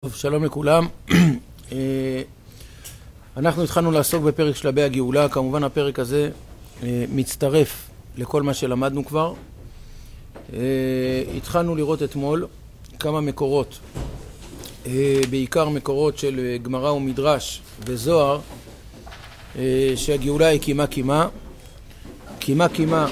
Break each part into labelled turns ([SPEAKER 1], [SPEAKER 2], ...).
[SPEAKER 1] טוב, שלום לכולם. אנחנו התחלנו לעסוק בפרק שלבי הגאולה. כמובן הפרק הזה מצטרף לכל מה שלמדנו כבר. התחלנו לראות אתמול כמה מקורות, בעיקר מקורות של גמרא ומדרש וזוהר, שהגאולה היא קימה קימה. קימה קימה,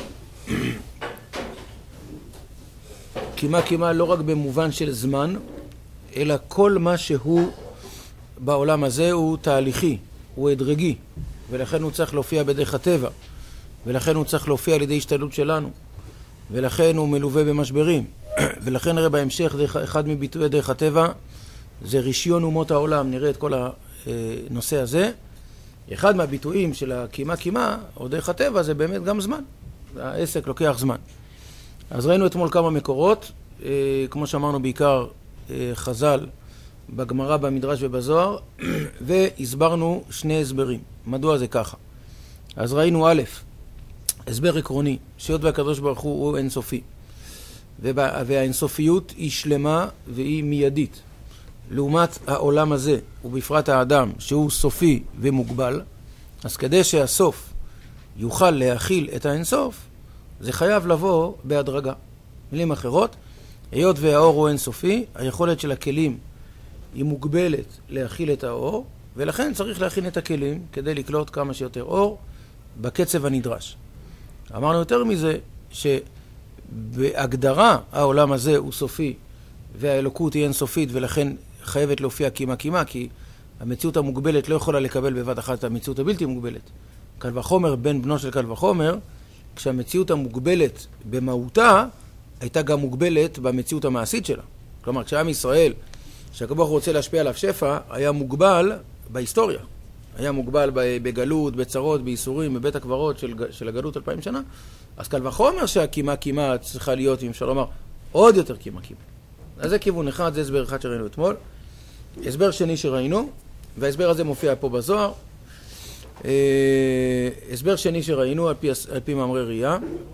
[SPEAKER 1] קימה קימה לא רק במובן של זמן, אלא כל מה שהוא בעולם הזה הוא תהליכי, הוא הדרגי, ולכן הוא צריך להופיע בדרך הטבע, ולכן הוא צריך להופיע על ידי השתדלות שלנו, ולכן הוא מלווה במשברים, ולכן נראה בהמשך אחד מביטויי דרך הטבע זה רישיון אומות העולם. נראה את כל הנושא הזה. אחד מהביטויים של הקימה קימה או דרך הטבע זה באמת גם זמן, העסק לוקח זמן. אז ראינו אתמול כמה מקורות, כמו שאמרנו בעיקר חז"ל בגמרא, במדרש ובזוהר, והסברנו שני הסברים. מדוע זה ככה? אז ראינו א', הסבר עקרוני, שהיות והקדוש ברוך הוא אינסופי, והאינסופיות היא שלמה והיא מיידית. לעומת העולם הזה, ובפרט האדם, שהוא סופי ומוגבל, אז כדי שהסוף יוכל להכיל את האינסוף, זה חייב לבוא בהדרגה. מילים אחרות, היות והאור הוא אינסופי, היכולת של הכלים היא מוגבלת להכיל את האור, ולכן צריך להכין את הכלים כדי לקלוט כמה שיותר אור בקצב הנדרש. אמרנו יותר מזה, שבהגדרה העולם הזה הוא סופי, והאלוקות היא אינסופית, ולכן חייבת להופיע קימה קימה, כי המציאות המוגבלת לא יכולה לקבל בבת אחת את המציאות הבלתי מוגבלת. קל וחומר בן בנו של קל וחומר, כשהמציאות המוגבלת במהותה, הייתה גם מוגבלת במציאות המעשית שלה. כלומר, כשעם ישראל, שהקדוש ברוך הוא רוצה להשפיע עליו שפע, היה מוגבל בהיסטוריה. היה מוגבל בגלות, בצרות, בייסורים, בבית הקברות של הגלות 2000 שנה. אז קל וחומר שהקימה קימה צריכה להיות, אם אפשר לומר, עוד יותר קימה קימה. אז זה כיוון אחד, זה הסבר אחד שראינו אתמול. הסבר שני שראינו, וההסבר הזה מופיע פה בזוהר. הסבר שני שראינו על פי מאמרי ראייה.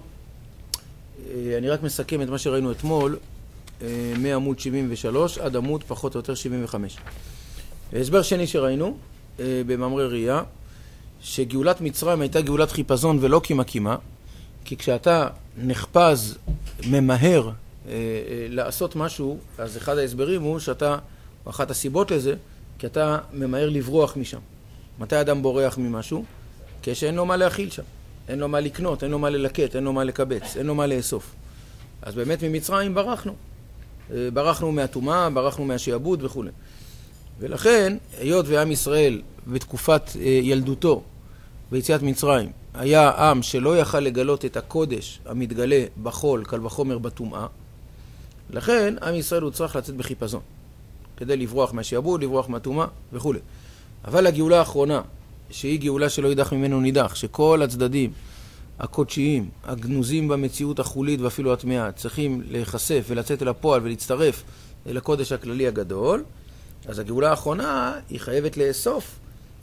[SPEAKER 1] אני רק מסכם את מה שראינו אתמול, מעמוד 73 עד עמוד פחות או יותר 75. הסבר שני שראינו במאמרי ראייה, שגאולת מצרים הייתה גאולת חיפזון ולא קימה קימה, כי כשאתה נחפז, ממהר לעשות משהו, אז אחד ההסברים הוא שאתה, אחת הסיבות לזה, כי אתה ממהר לברוח משם. מתי אדם בורח ממשהו? כשאין לו מה להכיל שם. אין לו מה לקנות, אין לו מה ללקט, אין לו מה לקבץ, אין לו מה לאסוף. אז באמת ממצרים ברחנו. ברחנו מהטומאה, ברחנו מהשעבוד וכו'. ולכן, היות ועם ישראל בתקופת ילדותו ביציאת מצרים, היה עם שלא יכל לגלות את הקודש המתגלה בחול, קל וחומר בטומאה, לכן עם ישראל הוא צריך לצאת בחיפזון, כדי לברוח מהשעבוד, לברוח מהטומאה וכו'. אבל הגאולה האחרונה, שהיא גאולה שלא יידח ממנו נידח, שכל הצדדים הקודשיים, הגנוזים במציאות החולית ואפילו הטמאה, צריכים להיחשף ולצאת אל הפועל ולהצטרף אל הקודש הכללי הגדול, אז הגאולה האחרונה היא חייבת לאסוף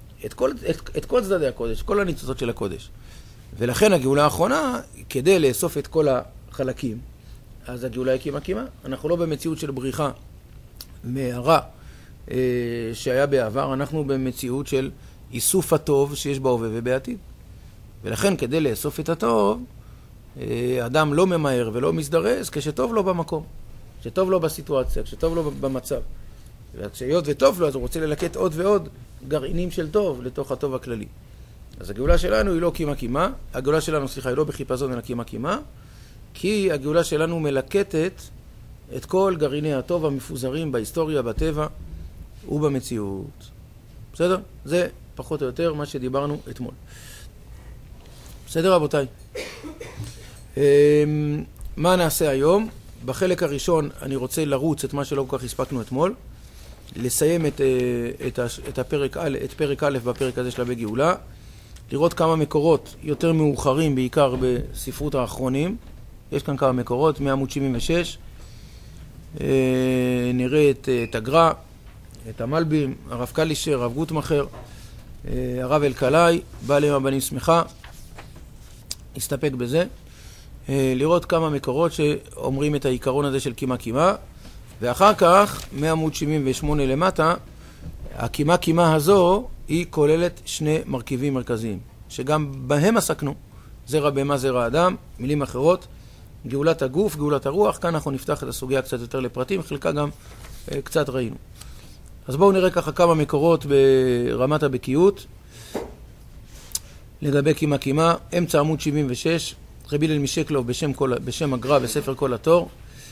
[SPEAKER 1] את כל צדדי הקודש, כל הניצוצות של הקודש. ולכן הגאולה האחרונה, כדי לאסוף את כל החלקים, אז הגאולה היא קימה קימה. אנחנו לא במציאות של בריחה מהרע שהיה בעבר, אנחנו במציאות של איסוף הטוב שיש בהווה ובעתיד. ולכן כדי לאסוף את הטוב, אדם לא ממהר ולא מזדרז כשטוב לו במקום, כשטוב לו בסיטואציה, כשטוב לו במצב. וכשהיות וטוב לו, אז הוא רוצה ללקט עוד ועוד גרעינים של טוב לתוך הטוב הכללי. אז הגאולה שלנו היא לא קימה קימה, הגאולה שלנו, היא לא בחיפזון אלא קימה קימה, כי הגאולה שלנו מלקטת את כל גרעיני הטוב המפוזרים בהיסטוריה, בטבע ובמציאות. בסדר? זה פחות או יותר מה שדיברנו אתמול. בסדר רבותיי? מה נעשה היום? בחלק הראשון אני רוצה לרוץ את מה שלא כל כך הספקנו אתמול, לסיים את פרק א' בפרק הזה של הגאולה, לראות כמה מקורות יותר מאוחרים, בעיקר בספרות האחרונים. יש כאן כמה מקורות, מעמוד 76. נראה את הגר"א, את המלבים, הרב קלישר, הרב גוטמכר, הרב אלקלעי, בעלי רבנים שמחה. נסתפק בזה. לראות כמה מקורות שאומרים את העיקרון הזה של קימה קימה, ואחר כך, מעמוד 78 למטה, הקימה הזו היא כוללת שני מרכיבים מרכזיים, שגם בהם עסקנו. זרע בהמה, זרע אדם, מילים אחרות, גאולת הגוף, גאולת הרוח. כאן אנחנו נפתח את הסוגיה קצת יותר לפרטים, חלקה גם קצת ראינו. אז בואו נראה ככה כמה מקורות ברמת הבקיאות. לגבי קימה, אמצע עמוד 76, רבי הלל משקלוב בשם הגר"א בספר כל התור.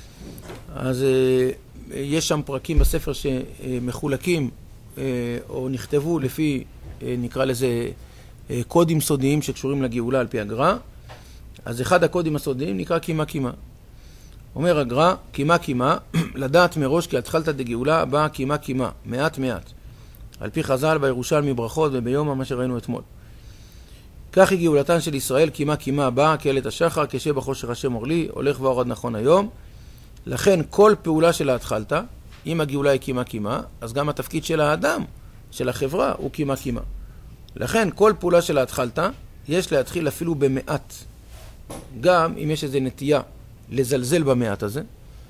[SPEAKER 1] אז יש שם פרקים בספר שמחולקים או נכתבו לפי, נקרא לזה, קודים סודיים שקשורים לגאולה על פי הגר"א. אז אחד הקודים הסודיים נקרא קימה. אומר הגר"א, קימה, לדעת מראש כי התחלת דגאולה הבאה קימה, מעט. על פי חז"ל בירושלמי ברכות וביום מה שראינו אתמול. כך היא גאולתן של ישראל, קימה הבאה, כאלת השחר, כשב בחושך השם אורלי, הולך והורד נכון היום. לכן כל פעולה שלה התחלת, אם הגאולה היא קימה, אז גם התפקיד של האדם, של החברה, הוא קימה. לכן כל פעולה שלה התחלת, יש להתחיל אפילו במעט. גם אם יש איזו נטייה לזלזל במעט הזה,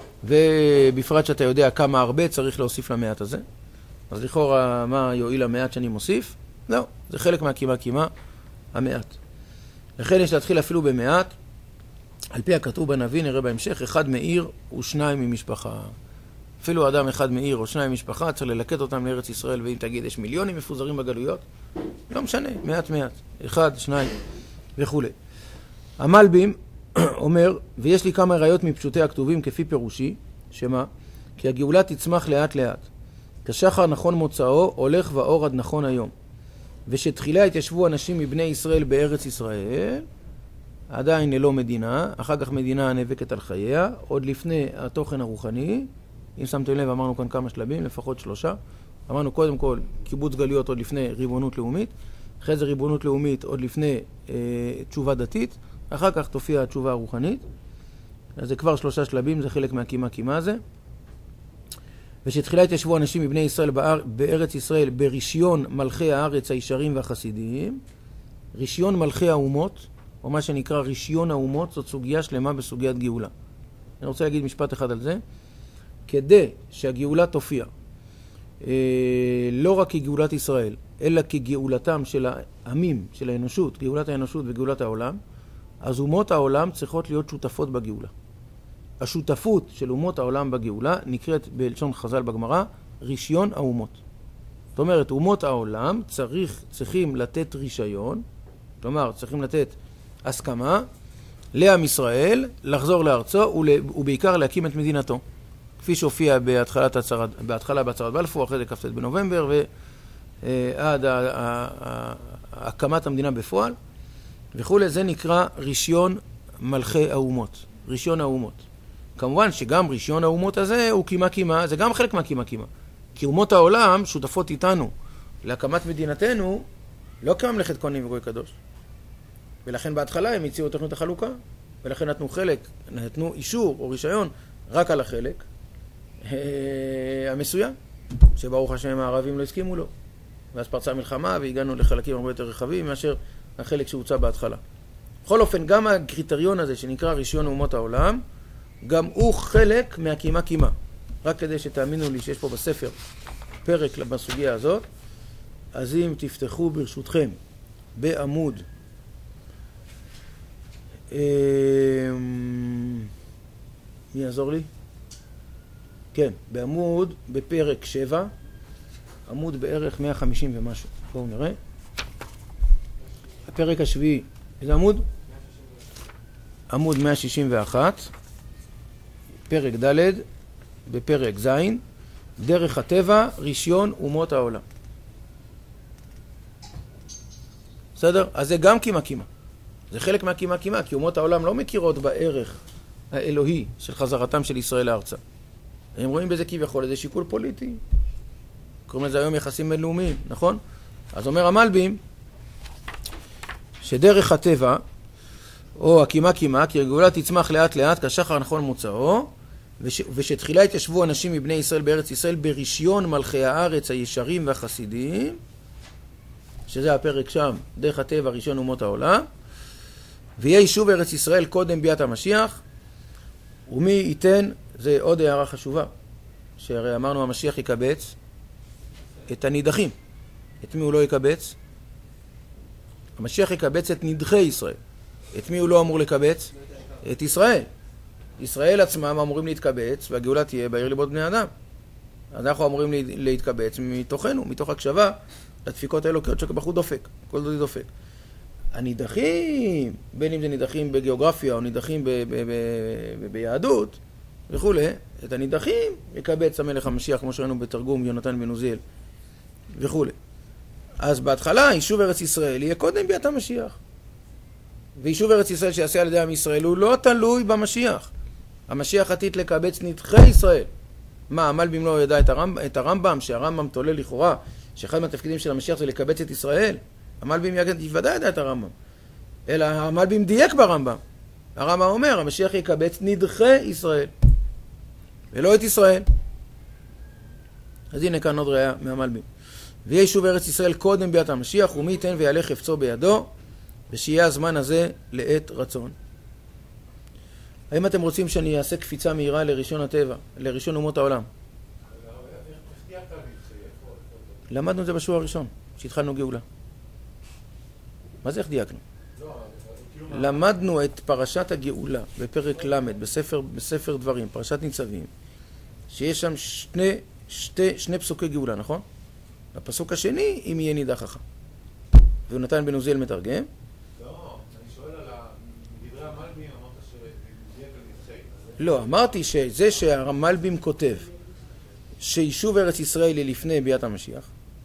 [SPEAKER 1] ובפרט שאתה יודע כמה הרבה צריך להוסיף למעט הזה, אז לכאורה מה יועיל המעט שאני מוסיף? לא, זה חלק מהקימה, המעט. לכן יש להתחיל אפילו במעט. על פי הכתוב בנביא, נראה בהמשך, אחד מעיר ושניים ממשפחה. אפילו אדם אחד מעיר או שניים ממשפחה, צריך ללקט אותם לארץ ישראל, ואם תגיד, יש מיליונים מפוזרים בגלויות, לא משנה, מעט, אחד, שניים וכו'. המלבים אומר, ויש לי כמה ראיות מפשוטי הכתובים כפי פירושי, שמה? כי הגאולה תצמח לאט, כשחר נכון מוצאו, הולך ואורד נכון היום. ושתחילה התיישבו אנשים מבני ישראל בארץ ישראל, עדיין ללא מדינה, אחר כך מדינה נאבקת על חייה, עוד לפני התוכן הרוחני. אם שמתם לב, אמרנו כאן כמה שלבים, לפחות 3. אמרנו קודם כל קיבוץ גלויות עוד לפני ריבונות לאומית, אחרי זה ריבונות לאומית עוד לפני תשובה דתית, אחר כך תופיע התשובה הרוחנית. אז זה כבר 3 שלבים, זה חלק מהקימה הזה. ושתחילה התיישבו אנשים מבני ישראל בארץ ישראל ברישיון מלכי הארץ הישרים והחסידיים. רישיון מלכי האומות, או מה שנקרא רישיון האומות, זאת סוגיה שלמה בסוגיית גאולה. אני רוצה להגיד משפט אחד על זה. כדי שהגאולה תופיע, לא רק כגאולת ישראל, אלא כגאולתם של העמים, של האנושות, גאולת האנושות וגאולת העולם, אז אומות העולם צריכות להיות שותפות בגאולה. השותפות של אומות העולם בגאולה נקראת בלשון חז"ל בגמרא רישיון האומות. זאת אומרת, אומות העולם צריכים לתת רישיון, כלומר צריכים לתת הסכמה לעם ישראל לחזור לארצו ובעיקר להקים את מדינתו. כפי שהופיע בהתחלה בהצהרת בלפור, אחרי זה כ"ט בנובמבר ועד הקמת המדינה בפועל וכו'. זה נקרא רישיון מלכי האומות, רישיון האומות. כמובן שגם רישיון האומות הזה הוא קימה, זה גם חלק מהקימה. כי אומות העולם שותפות איתנו להקמת מדינתנו, לא כממלכת כהנים וגוי קדוש. ולכן בהתחלה הם הציעו תוכנית החלוקה, ולכן נתנו אישור או רישיון רק על החלק המסוים, שברוך השם הערבים לא הסכימו לו. ואז פרצה מלחמה והגענו לחלקים הרבה יותר רחבים מאשר החלק שהוצא בהתחלה. בכל אופן, גם הקריטריון הזה שנקרא רישיון אומות העולם, גם הוא חלק מהקימה. רק כדי שתאמינו לי שיש פה בספר פרק בסוגיה הזאת, אז אם תפתחו ברשותכם בעמוד מי יעזור לי? כן, בעמוד בפרק 7, עמוד בערך 150 ומשהו. בואו נראה. הפרק השביעי, איזה עמוד? עמוד 161, פרק ד' בפרק ז', דרך הטבע, רישיון אומות העולם. בסדר? אז זה גם קימה. זה חלק מהקימה, כי אומות העולם לא מכירות בערך האלוהי של חזרתם של ישראל לארצה. הם רואים בזה כביכול איזה שיקול פוליטי. קוראים לזה היום יחסים בינלאומיים, נכון? אז אומר המלבים, שדרך הטבע, או הקימה, כי הגאולה תצמח לאט כשחר נכון מוצאו, ושתחילה התיישבו אנשים מבני ישראל בארץ ישראל ברישיון מלכי הארץ הישרים והחסידיים, שזה הפרק שם, דרך הטבע, רישיון אומות העולם, ויהיה יישוב ארץ ישראל קודם ביאת המשיח, ומי ייתן, זה עוד הערה חשובה, שהרי אמרנו המשיח יקבץ את הנידחים. את מי הוא לא יקבץ? המשיח יקבץ את נדחי ישראל. את מי הוא לא אמור לקבץ? את ישראל. ישראל עצמם אמורים להתקבץ, והגאולה תהיה בעיר ליבות בני אדם. אז אנחנו אמורים להתקבץ מתוכנו, מתוך הקשבה, לדפיקות האלוקיות שקבחו דופק, כל זה דופק. הנידחים, בין אם זה נידחים בגיאוגרפיה או נידחים ביהדות וכו', את הנידחים יקבץ המלך המשיח, כמו שראינו בתרגום יונתן בן עוזיאל וכו'. אז בהתחלה יישוב ארץ ישראל יהיה קודם ביאת המשיח. ויישוב ארץ ישראל שיעשה על ידי עם ישראל הוא לא תלוי במשיח. המשיח עתיד לקבץ נדחי ישראל. מה, המלבים לא ידע את הרמב"ם, שהרמב"ם תולה לכאורה, שאחד מהתפקידים של המשיח זה לקבץ את ישראל? המלבים ודאי ידע את הרמב"ם. אלא המלבים דייק ברמב"ם. הרמב"ם אומר, המשיח יקבץ נדחי ישראל. ולא את ישראל. אז הנה כאן עוד ראיה מהמלבים. ויהיה יישוב ארץ ישראל קודם ביאת המשיח, ומי ייתן ויעלה חפצו בידו, ושיהיה הזמן הזה לעת רצון. האם אתם רוצים שאני אעשה קפיצה מהירה לראשון הטבע, לראשון אומות העולם? למדנו את זה בשיעור הראשון, שהתחלנו גאולה. מה זה איך דייקנו? למדנו את פרשת הגאולה בפרק למד, בספר דברים, פרשת ניצבים, שיש שם שני פסוקי גאולה, נכון? הפסוק השני, אם יהיה נידחך. ויונתן בן עוזיאל מתרגם.
[SPEAKER 2] לא, אני שואל על דברי המלבים, אמרת שדייק על נדחי.
[SPEAKER 1] לא, אמרתי שזה שהמלבים כותב שיישוב ארץ ישראל היא לפני ביאת המשיח.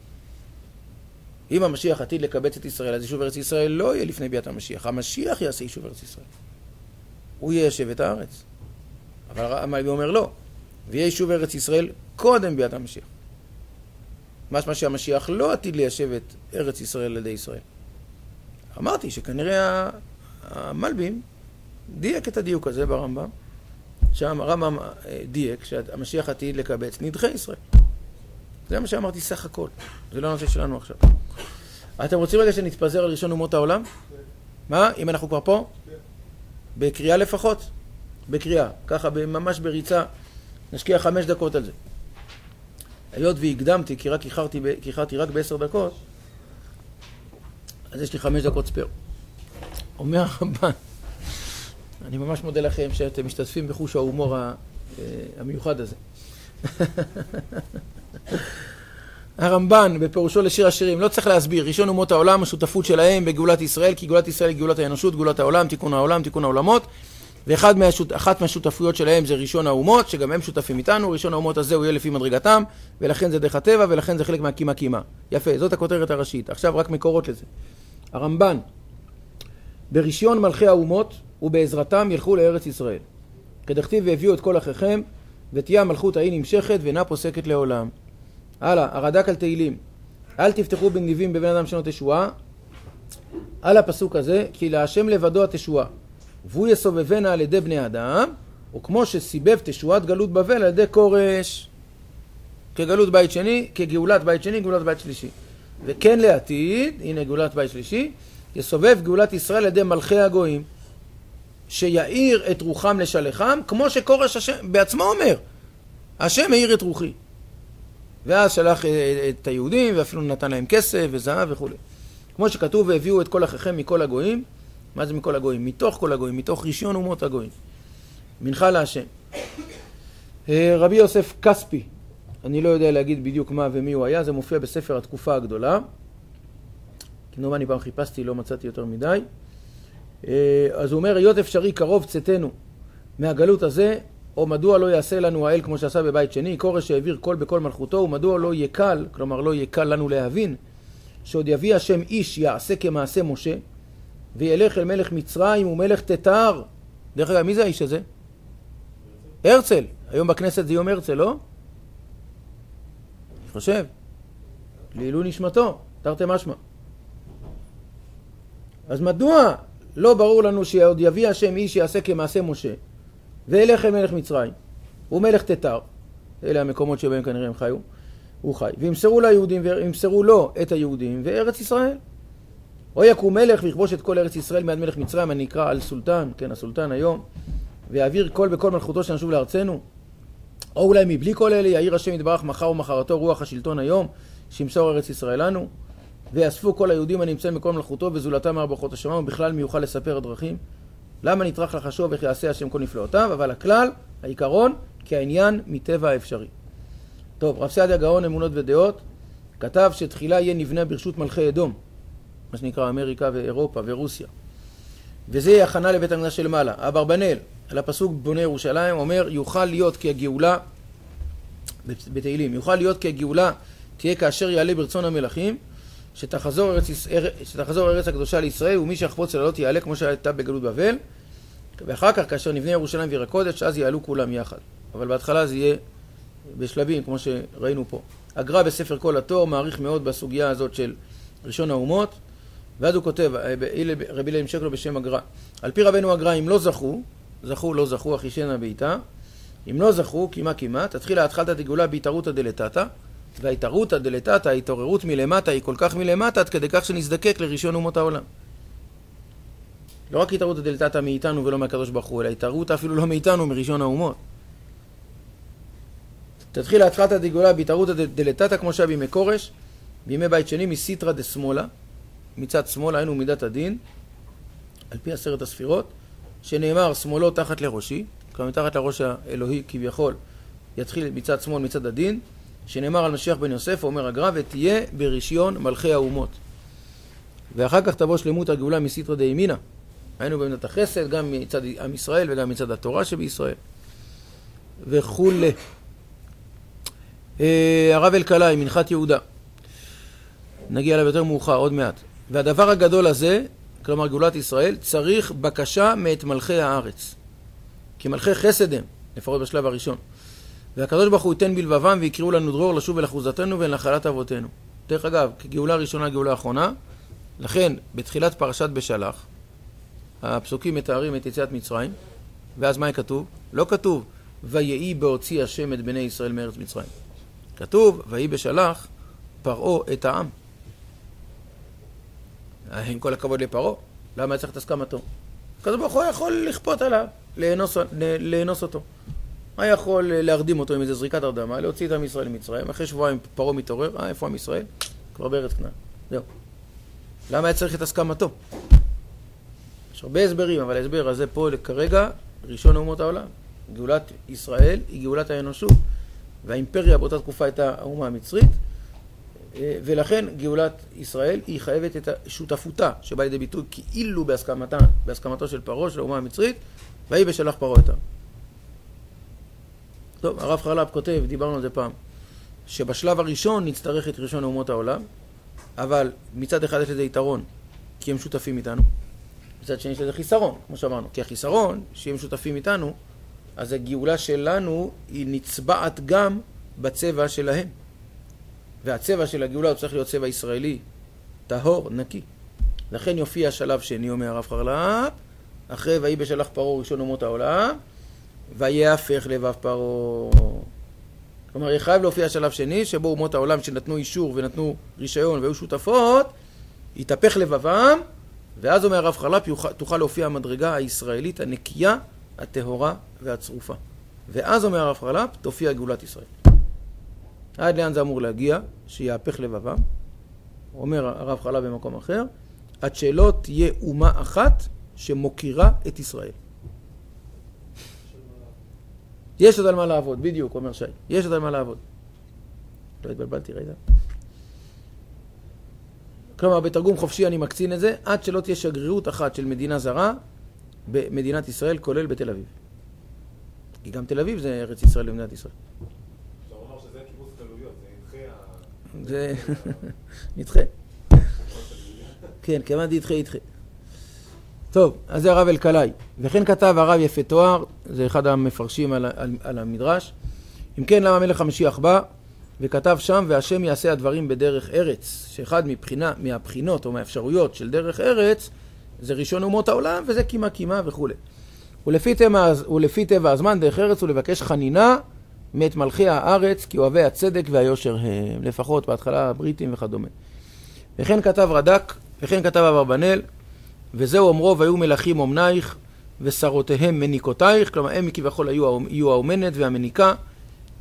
[SPEAKER 1] אם המשיח עתיד לקבץ את ישראל, אז יישוב ארץ ישראל לא יהיה לפני ביאת המשיח. המשיח יעשה יישוב ארץ ישראל. הוא יישב את הארץ. אבל המלבים אומר לא. ויהיה יישוב ארץ ישראל קודם ביאת המשיח. משמע שהמשיח לא עתיד ליישב את ארץ ישראל לידי ישראל. אמרתי שכנראה המלבים דייק את הדיוק הזה ברמב"ם, שהרמב"ם דייק שהמשיח עתיד לקבץ נדחי ישראל. זה מה שאמרתי סך הכל. זה לא הנושא שלנו עכשיו. אתם רוצים רגע שנתפזר על ראשון אומות העולם? מה? אם אנחנו כבר פה? בקריאה לפחות? בקריאה. ככה ממש בריצה. נשקיע 5 דקות על זה. היות והקדמתי, כי רק איחרתי רק ב10 דקות, אז יש לי 5 דקות ספר. אומר הרמב"ן, אני ממש מודה לכם שאתם משתתפים בחוש ההומור המיוחד הזה. הרמב"ן בפירושו לשיר השירים, לא צריך להסביר, ראשון אומות העולם, השותפות שלהם בגאולת ישראל, כי גאולת ישראל היא גאולת האנושות, גאולת העולם, תיקון העולמות, ואחת מהשותפויות שלהם זה ראשון האומות, שגם הם שותפים איתנו. ראשון האומות הזה הוא יהיה לפי מדרגתם, ולכן זה דרך הטבע, ולכן זה חלק מהקימה. יפה, זאת הכותרת הראשית. עכשיו רק מקורות לזה. הרמב"ן, בראשון מלכי האומות, ובעזרתם ילכו לארץ ישראל. כדכתיב והביאו את כל אחיכם, ותהיה המלכות ההיא נמשכת ואינה פוסקת לעולם. הלאה, הרד"ק על תהילים. אל תפתחו בניבים בבן אדם שאינו תשועה. על הפסוק הזה, כי להשם לבדו התשועה. והוא יסובבנה על ידי בני אדם, וכמו שסיבב תשועת גלות בבל על ידי כורש, כגלות בית שני, כגאולת בית שני, גאולת בית שלישי. וכן לעתיד, הנה גאולת בית שלישי, יסובב גאולת ישראל על ידי מלכי הגויים, שיעיר את רוחם לשלחם, כמו שכורש השם, בעצמו אומר, השם העיר את רוחי. ואז שלח את היהודים, ואפילו נתן להם כסף וזהב וכו'. כמו שכתוב, והביאו את כל אחיכם מכל הגויים. מה זה מכל הגויים? מתוך כל הגויים, מתוך ראשון אומות הגויים. מנחה להשם. רבי יוסף כספי, אני לא יודע להגיד בדיוק מה ומי הוא היה, זה מופיע בספר התקופה הגדולה. כנראה אני פעם חיפשתי, לא מצאתי יותר מדי. אז הוא אומר, היות אפשרי קרוב צאתנו מהגלות הזה, או מדוע לא יעשה לנו האל כמו שעשה בבית שני, כורש שהעביר קול בכל מלכותו, ומדוע לא יהיה קל, כלומר לא יהיה קל לנו להבין, שעוד יביא השם איש יעשה כמעשה משה, וילך אל מלך מצרים ומלך תתר. דרך אגב, מי זה האיש הזה? הרצל. היום בכנסת זה יום הרצל, לא? אני חושב. לעילוי נשמתו, תרתי משמע. אז מדוע לא ברור לנו שעוד יביא השם איש יעשה כמעשה משה, וילך אל מלך מצרים ומלך תתר, אלה המקומות שבהם כנראה הם חיו, הוא חי, וימסרו ליהודים וימסרו לו את היהודים וארץ ישראל. או יקום מלך ויכבוש את כל ארץ ישראל מיד מלך מצרים, אני נקרא על סולטן, כן, הסולטן היום, ויעביר קול בכל מלכותו שנשוב לארצנו. או אולי מבלי כל אלה, יאיר השם יתברך מחר ומחרתו רוח השלטון היום, שימסור ארץ ישראל לנו, ויאספו כל היהודים הנמצאים בכל מלכותו וזולתם מהברכות השמיים, ובכלל מי יוכל לספר הדרכים. למה נטרח לחשוב איך יעשה השם כל נפלאותיו? אבל הכלל, העיקרון, כי העניין מטבע האפשרי. טוב, רב סעדיה גאון אמונות ודעות כתב שתחילה יהיה נבנה ברשות מלכי אדום, מה שנקרא אמריקה ואירופה ורוסיה, וזה יהיה הכנה לבית המקדש של מעלה. אברבנאל על הפסוק בונה ירושלים אומר יוכל להיות כי הגאולה בתהילים, יוכל להיות כי הגאולה תהיה כאשר יעלה ברצון המלכים, שתחזור ארץ הקדושה לישראל, ומי שיחפוץ לעלות יעלה כמו שהייתה בגלות בבל, ואחר כך כאשר נבנה ירושלים ועיר הקודש אז יעלו כולם יחד. אבל בהתחלה זה יהיה בשלבים כמו שראינו פה. הגר"א בספר כל התור מעריך מאוד בסוגיה הזאת של ראשון האומות, ואז הוא כותב, רבי אליעזר שקלו בשם הגר"א, על פי רבנו הגר"א אם לא זכו לא זכו אחישנה בעיתה, אם לא זכו קימה תתחיל התחלת הגאולה בהתערותא דלתתא, וההתערותא דלתתא, ההתעוררות מלמטה היא כל כך מלמטה עד כדי כך שנזדקק לראשון אומות העולם. לא רק התערותא דלתתא מאיתנו ולא מהקדוש ברוך הוא, אלא התערותא אפילו לא מאיתנו, מראשון האומות. תתחיל התחלת הגאולה בהתערותא דלתתא כמו שהיה בימי כורש, בימי בית שני מסיטרא דשמאלה, מצד שמאל היינו מידת הדין, על פי 10 הספירות, שנאמר שמאלו תחת לראשי, כלומר מתחת לראש האלוהי כביכול, יתחיל מצד שמאל מצד הדין, שנאמר על משיח בן יוסף, אומר הגר"א, ותהיה ברישיון מלכי האומות. ואחר כך תבוא שלמות הגאולה מסיטרא דימינה, היינו בעמדת החסד, גם מצד עם ישראל וגם מצד התורה שבישראל. וכולי. הרב אלקלעי, מנחת יהודה. נגיע אליו יותר מאוחר, עוד מעט. והדבר הגדול הזה, כלומר גאולת ישראל, צריך בקשה מאת מלכי הארץ. כי מלכי חסד הם, לפחות בשלב הראשון. והקדוש ברוך הוא ייתן בלבבם ויקראו לנו דרור לשוב אל אחוזתנו ואל נחלת אבותינו. דרך אגב, כגאולה ראשונה, גאולה אחרונה, לכן בתחילת פרשת בשלח, הפסוקים מתארים את יציאת מצרים, ואז מה כתוב? לא כתוב, ויהי בהוציא השם את בני ישראל מארץ מצרים. כתוב, ויהי בשלח פרעה את העם. עם כל הכבוד לפרעה, למה צריך את הסכמתו? הקדוש ברוך הוא יכול לכפות עליו, לאנוס אותו. היה יכול להרדים אותו עם איזה זריקת הרדמה, להוציא את עם ישראל ממצרים, אחרי שבועיים פרעה מתעורר, איפה עם ישראל? כבר בארץ כנען. זהו. למה היה צריך את הסכמתו? יש הרבה הסברים, אבל ההסבר הזה פה כרגע, ראשון אומות העולם. גאולת ישראל היא גאולת האנושות, והאימפריה באותה תקופה הייתה האומה המצרית, ולכן גאולת ישראל היא חייבת את השותפותה שבא לידי ביטוי כאילו בהסכמתו של פרעה, של האומה המצרית, ויהי בשלח פרעה את העם. טוב, הרב חרל"פ כותב, דיברנו על זה פעם, שבשלב הראשון נצטרך את ראשון אומות העולם, אבל מצד אחד יש לזה יתרון, כי הם שותפים איתנו, מצד שני יש לזה חיסרון, כמו שאמרנו, כי החיסרון, שהם שותפים איתנו, אז הגאולה שלנו היא נצבעת גם בצבע שלהם. והצבע של הגאולה הוא צריך להיות צבע ישראלי, טהור, נקי. לכן יופיע שלב שני, אומר הרב חרל"פ, אחרי ויהי בשלח פרעה ראשון אומות העולם, ויהפך לבב פרעה. כלומר, יחייב להופיע שלב שני, שבו אומות העולם שנתנו אישור ונתנו רישיון והיו שותפות, יתהפך לבבם, ואז אומר הרב חרל"פ, תוכל להופיע המדרגה הישראלית הנקייה, הטהורה והצרופה. ואז אומר הרב חרל"פ, תופיע גאולת ישראל. עד לאן זה אמור להגיע? שיהפך לבבם. אומר הרב חרל"פ במקום אחר, עד שלא תהיה אומה אחת שמוקירה את ישראל. יש עוד על מה לעבוד, בדיוק, אומר שי. יש עוד על מה לעבוד. לא התבלבלתי, ראית? כלומר, בתרגום חופשי אני מקצין את זה, עד שלא תהיה שגרירות אחת של מדינה זרה במדינת ישראל, כולל בתל אביב. כי גם תל אביב זה ארץ ישראל במדינת ישראל.
[SPEAKER 2] אתה אומר שזה קיבוץ גלויות, זה
[SPEAKER 1] זה נדחה. כן, כמעט ידחה. טוב, אז זה הרב אלקלעי. וכן כתב הרב יפה תואר, זה אחד המפרשים על המדרש. אם כן, למה מלך המשיח בא? וכתב שם, והשם יעשה הדברים בדרך ארץ, שאחד מהבחינות או מהאפשרויות של דרך ארץ, זה ראשון אומות העולם, וזה קימה וכו'. ולפי טבע הזמן, דרך ארץ הוא לבקש חנינה מאת מלכי הארץ, כי אוהבי הצדק והיושר הם, לפחות בהתחלה הבריטים וכדומה. וכן כתב רד"ק, וכן כתב אברבנאל, וזהו אומרו, והיו מלכים אומנייך, ושרותיהם מניקותייך, כלומר הם כביכול יהיו האומנת והמניקה,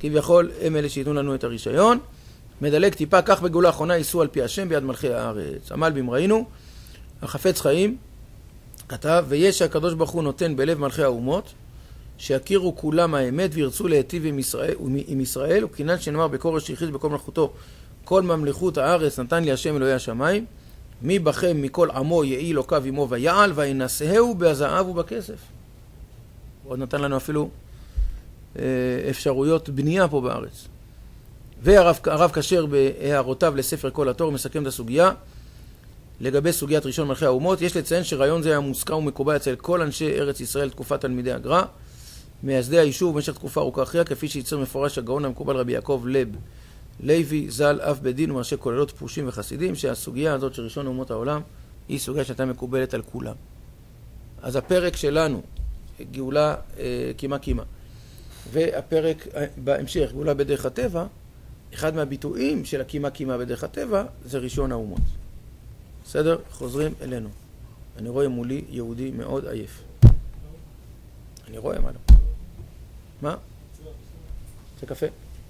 [SPEAKER 1] כביכול הם אלה שייתנו לנו את הרישיון. מדלג טיפה, כך בגאולה האחרונה ייסעו על פי השם ביד מלכי הארץ. המלבים ראינו, החפץ חיים כתב, ויש הקדוש ברוך הוא נותן בלב מלכי האומות, שיכירו כולם האמת וירצו להיטיב עם ישראל, וכנן שנאמר בקורש שהכריז בכל מלכותו, כל ממלכות הארץ נתן לי השם אלוהי השמיים, מי בכם מכל עמו יהי אלוקיו עמו ויעל, וינשאהו בזהב ובכסף. עוד נתן לנו אפילו אפשרויות בנייה פה בארץ. והרב כשר בהערותיו לספר כל התור מסכם את הסוגיה. לגבי סוגיית ראשון מלכי האומות, יש לציין שרעיון זה היה מוסכם ומקובל אצל כל אנשי ארץ ישראל תקופת תלמידי הגר"א, מייסדי היישוב במשך תקופה ארוכה אחריה, כפי שיצר מפורש הגאון המקובל רבי יעקב לוי ז"ל, אף בדין ומראשי כוללות פרושים וחסידים, שהסוגיה הזאת של ראשון אומות העולם היא סוגיה שהייתה מקובלת על כולם. אז הפרק שלנו, גאולה קימה קימה, והפרק בהמשך, גאולה בדרך הטבע, אחד מהביטויים של הקימה קימה בדרך הטבע זה ראשון האומות. בסדר? חוזרים אלינו. אני רואה מולי יהודי מאוד עייף. אני רואה מה לא. מה? זה קפה.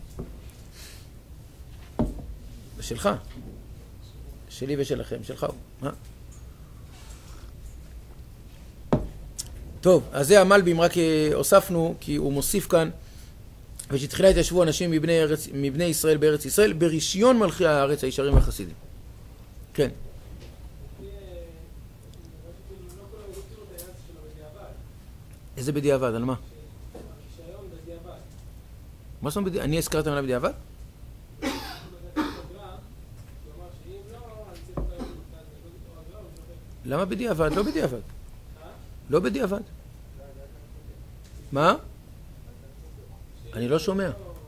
[SPEAKER 1] שלך. שלי ושלכם. שלך הוא. מה? טוב, אז זה המלבים, רק הוספנו, כי הוא מוסיף כאן, ושתחילה התיישבו אנשים מבני ישראל בארץ ישראל, ברישיון מלכי הארץ הישרים והחסידים. כן. איזה בדיעבד? על מה? מה זאת אומרת בדיעבד? אני הזכרתי מה בדיעבד? למה בדיעבד? לא בדיעבד. לא בדיעבד. מה? אני לא שומע.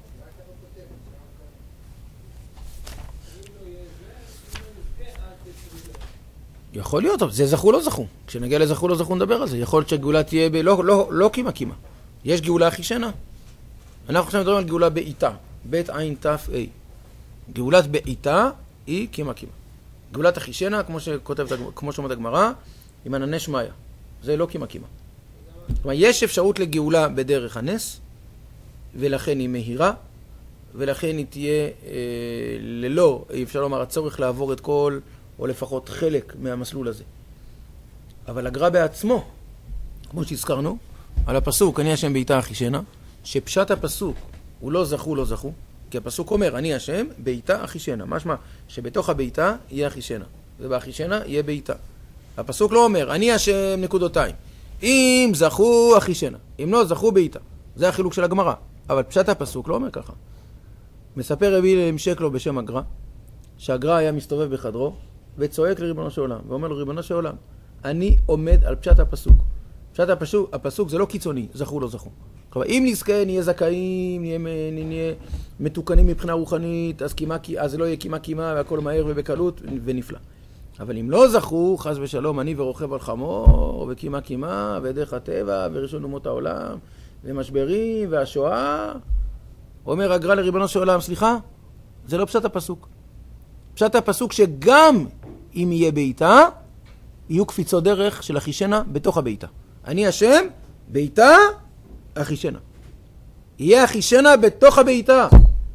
[SPEAKER 1] יכול להיות, זה זכו לא זכו. כשנגיע לזכו לא זכו נדבר על זה. יכול להיות שהגאולה תהיה לא קימה קימה. יש גאולה אחישנה. אנחנו עכשיו מדברים על גאולה בעיטה. בית עין תף אי. גאולת בעיטה היא קימה קימה. גאולת אחישנה, כמו שאומרת הגמרא, עם ענני שמיא. זה לא קימה קימה. כלומר, יש אפשרות לגאולה בדרך הנס, ולכן היא מהירה, ולכן היא תהיה ללא, אפשר לומר, הצורך לעבור את כל, או לפחות חלק מהמסלול הזה. אבל הגר"א בעצמו, כמו שהזכרנו, על הפסוק, אני השם בעיטה אחישנה, שפשט הפסוק הוא לא זכו, לא זכו, כי הפסוק אומר, אני השם בעיטה אחישנה. משמע שבתוך הבעיטה יהיה אחישנה, ובאחישנה יהיה בעיטה. הפסוק לא אומר, אני השם נקודותיים. אם זכו אחישנה, אם לא זכו בעיטה. זה החילוק של הגמרא. אבל פשט הפסוק לא אומר ככה. מספר רבי משקלו בשם הגר"א, שהגר"א היה מסתובב בחדרו, וצועק לריבונו של עולם, ואומר לו, ריבונו של עולם, אני עומד על פשט הפסוק. פשט הפסוק זה לא קיצוני, זכו לא זכו. כלומר, אם נזכה, נהיה זכאים, נהיה מתוקנים מבחינה רוחנית, אז זה לא יהיה קימה קימה, והכל מהר ובקלות ונפלא. אבל אם לא זכו, חס ושלום, אני ורוכב על חמור, וקימה קימה, ודרך הטבע, וראשון אומות העולם, ומשברים, והשואה, אומר הגר"א לריבונו של עולם, סליחה, זה לא פשט הפסוק. פשט הפסוק שגם אם יהיה בעיטה, יהיו קפיצות דרך של אחישנה בתוך הבעיטה. אני השם, בעיטה, אחישנה. יהיה אחישנה בתוך הבעיטה.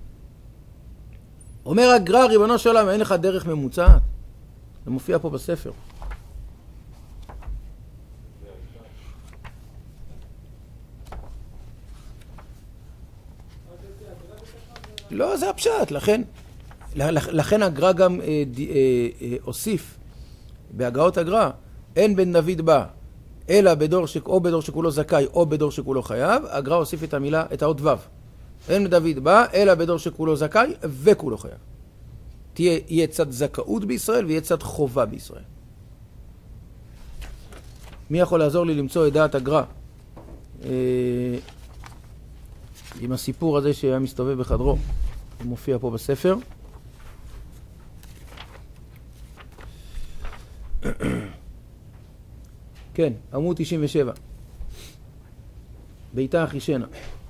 [SPEAKER 1] אומר הגר"א, ריבונו של עולם, אין לך דרך ממוצעת. זה מופיע פה בספר. לא, זה הפשט, לכן הגר"א גם הוסיף בהגאות הגר"א, אין בן דוד בא, אלא או בדור שכולו זכאי או בדור שכולו חייב, הגר"א הוסיף את המילה, את האות ו'. אין בן דוד בא, אלא בדור שכולו זכאי וכולו חייב. יהיה צד זכאות בישראל ויהיה צד חובה בישראל. מי יכול לעזור לי למצוא את דעת הגר"א עם הסיפור הזה שהיה מסתובב בחדרו? הוא מופיע פה בספר. כן, עמוד 97. בעיטה אחישנה.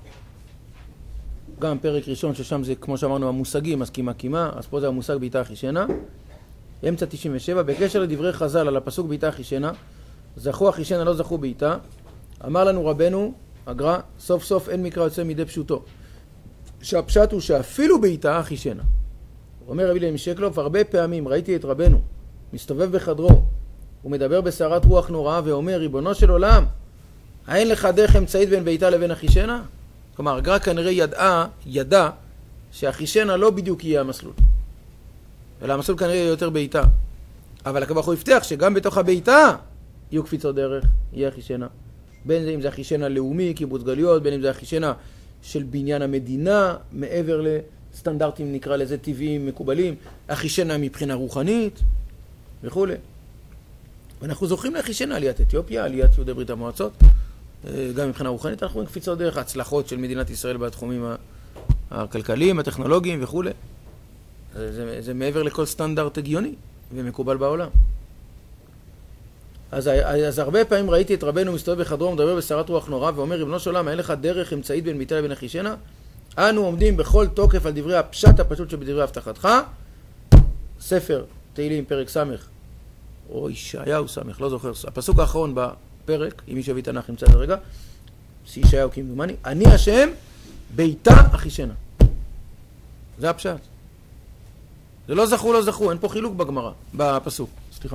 [SPEAKER 1] גם פרק ראשון ששם זה, כמו שאמרנו, המושגים, אז קימה קימה, אז פה זה המושג בעיטה אחישנה. אמצע 97, בקשר לדברי חז"ל על הפסוק בעיטה אחישנה, זכו אחישנה לא זכו בעיטה, אמר לנו רבנו, הגר"א, סוף סוף אין מקרא יוצא מידי פשוטו. שהפשט הוא שאפילו בעיטה אחישנה. אומר רבי אליעזר משקלוף, הרבה פעמים ראיתי את רבנו מסתובב בחדרו, הוא מדבר בסערת רוח נוראה ואומר, ריבונו של עולם, האין לך דרך אמצעית בין בעיטה לבין אחישנה? כלומר, הגר"א כנראה ידע שאחישנה לא בדיוק יהיה המסלול, אלא המסלול כנראה יהיה יותר בעיטה. אבל הקדוש ברוך הוא הבטיח שגם בתוך הבעיטה יהיו קפיצות דרך, יהיה אחישנה. בין אם זה אחישנה לאומי, קיבוץ גלויות, בין אם זה אחישנה של בניין המדינה, מעבר לסטנדרטים נקרא לזה טבעיים מקובלים, אחישנה מבחינה רוחנית וכו'. ואנחנו זוכרים לאחישנה עליית אתיופיה, עליית יהודי ברית המועצות, גם מבחינה רוחנית אנחנו רואים קפיצות דרך, הצלחות של מדינת ישראל בתחומים הכלכליים, הטכנולוגיים וכו'. זה מעבר לכל סטנדרט הגיוני ומקובל בעולם. אז הרבה פעמים ראיתי את רבנו מסתובב בחדרו, מדבר בסערת רוח נורא ואומר, ריבונו של עולם, אין לך דרך אמצעית בין בעיטה לבין אחישנה? אנו עומדים בכל תוקף על דברי הפשט הפשוט שבדברי הבטחתך. ספר תהילים פרק סמך, או ישעיהו סמך, לא זוכר, הפסוק האחרון בפרק, אם מי שהביא תנ"ך נמצא את הרגע, ישעיהו כמדומני, אני השם בעיטה אחישנה. זה הפשט. זה לא זכו, לא זכו, אין פה חילוק בגמרא, בפסוק, סליחה.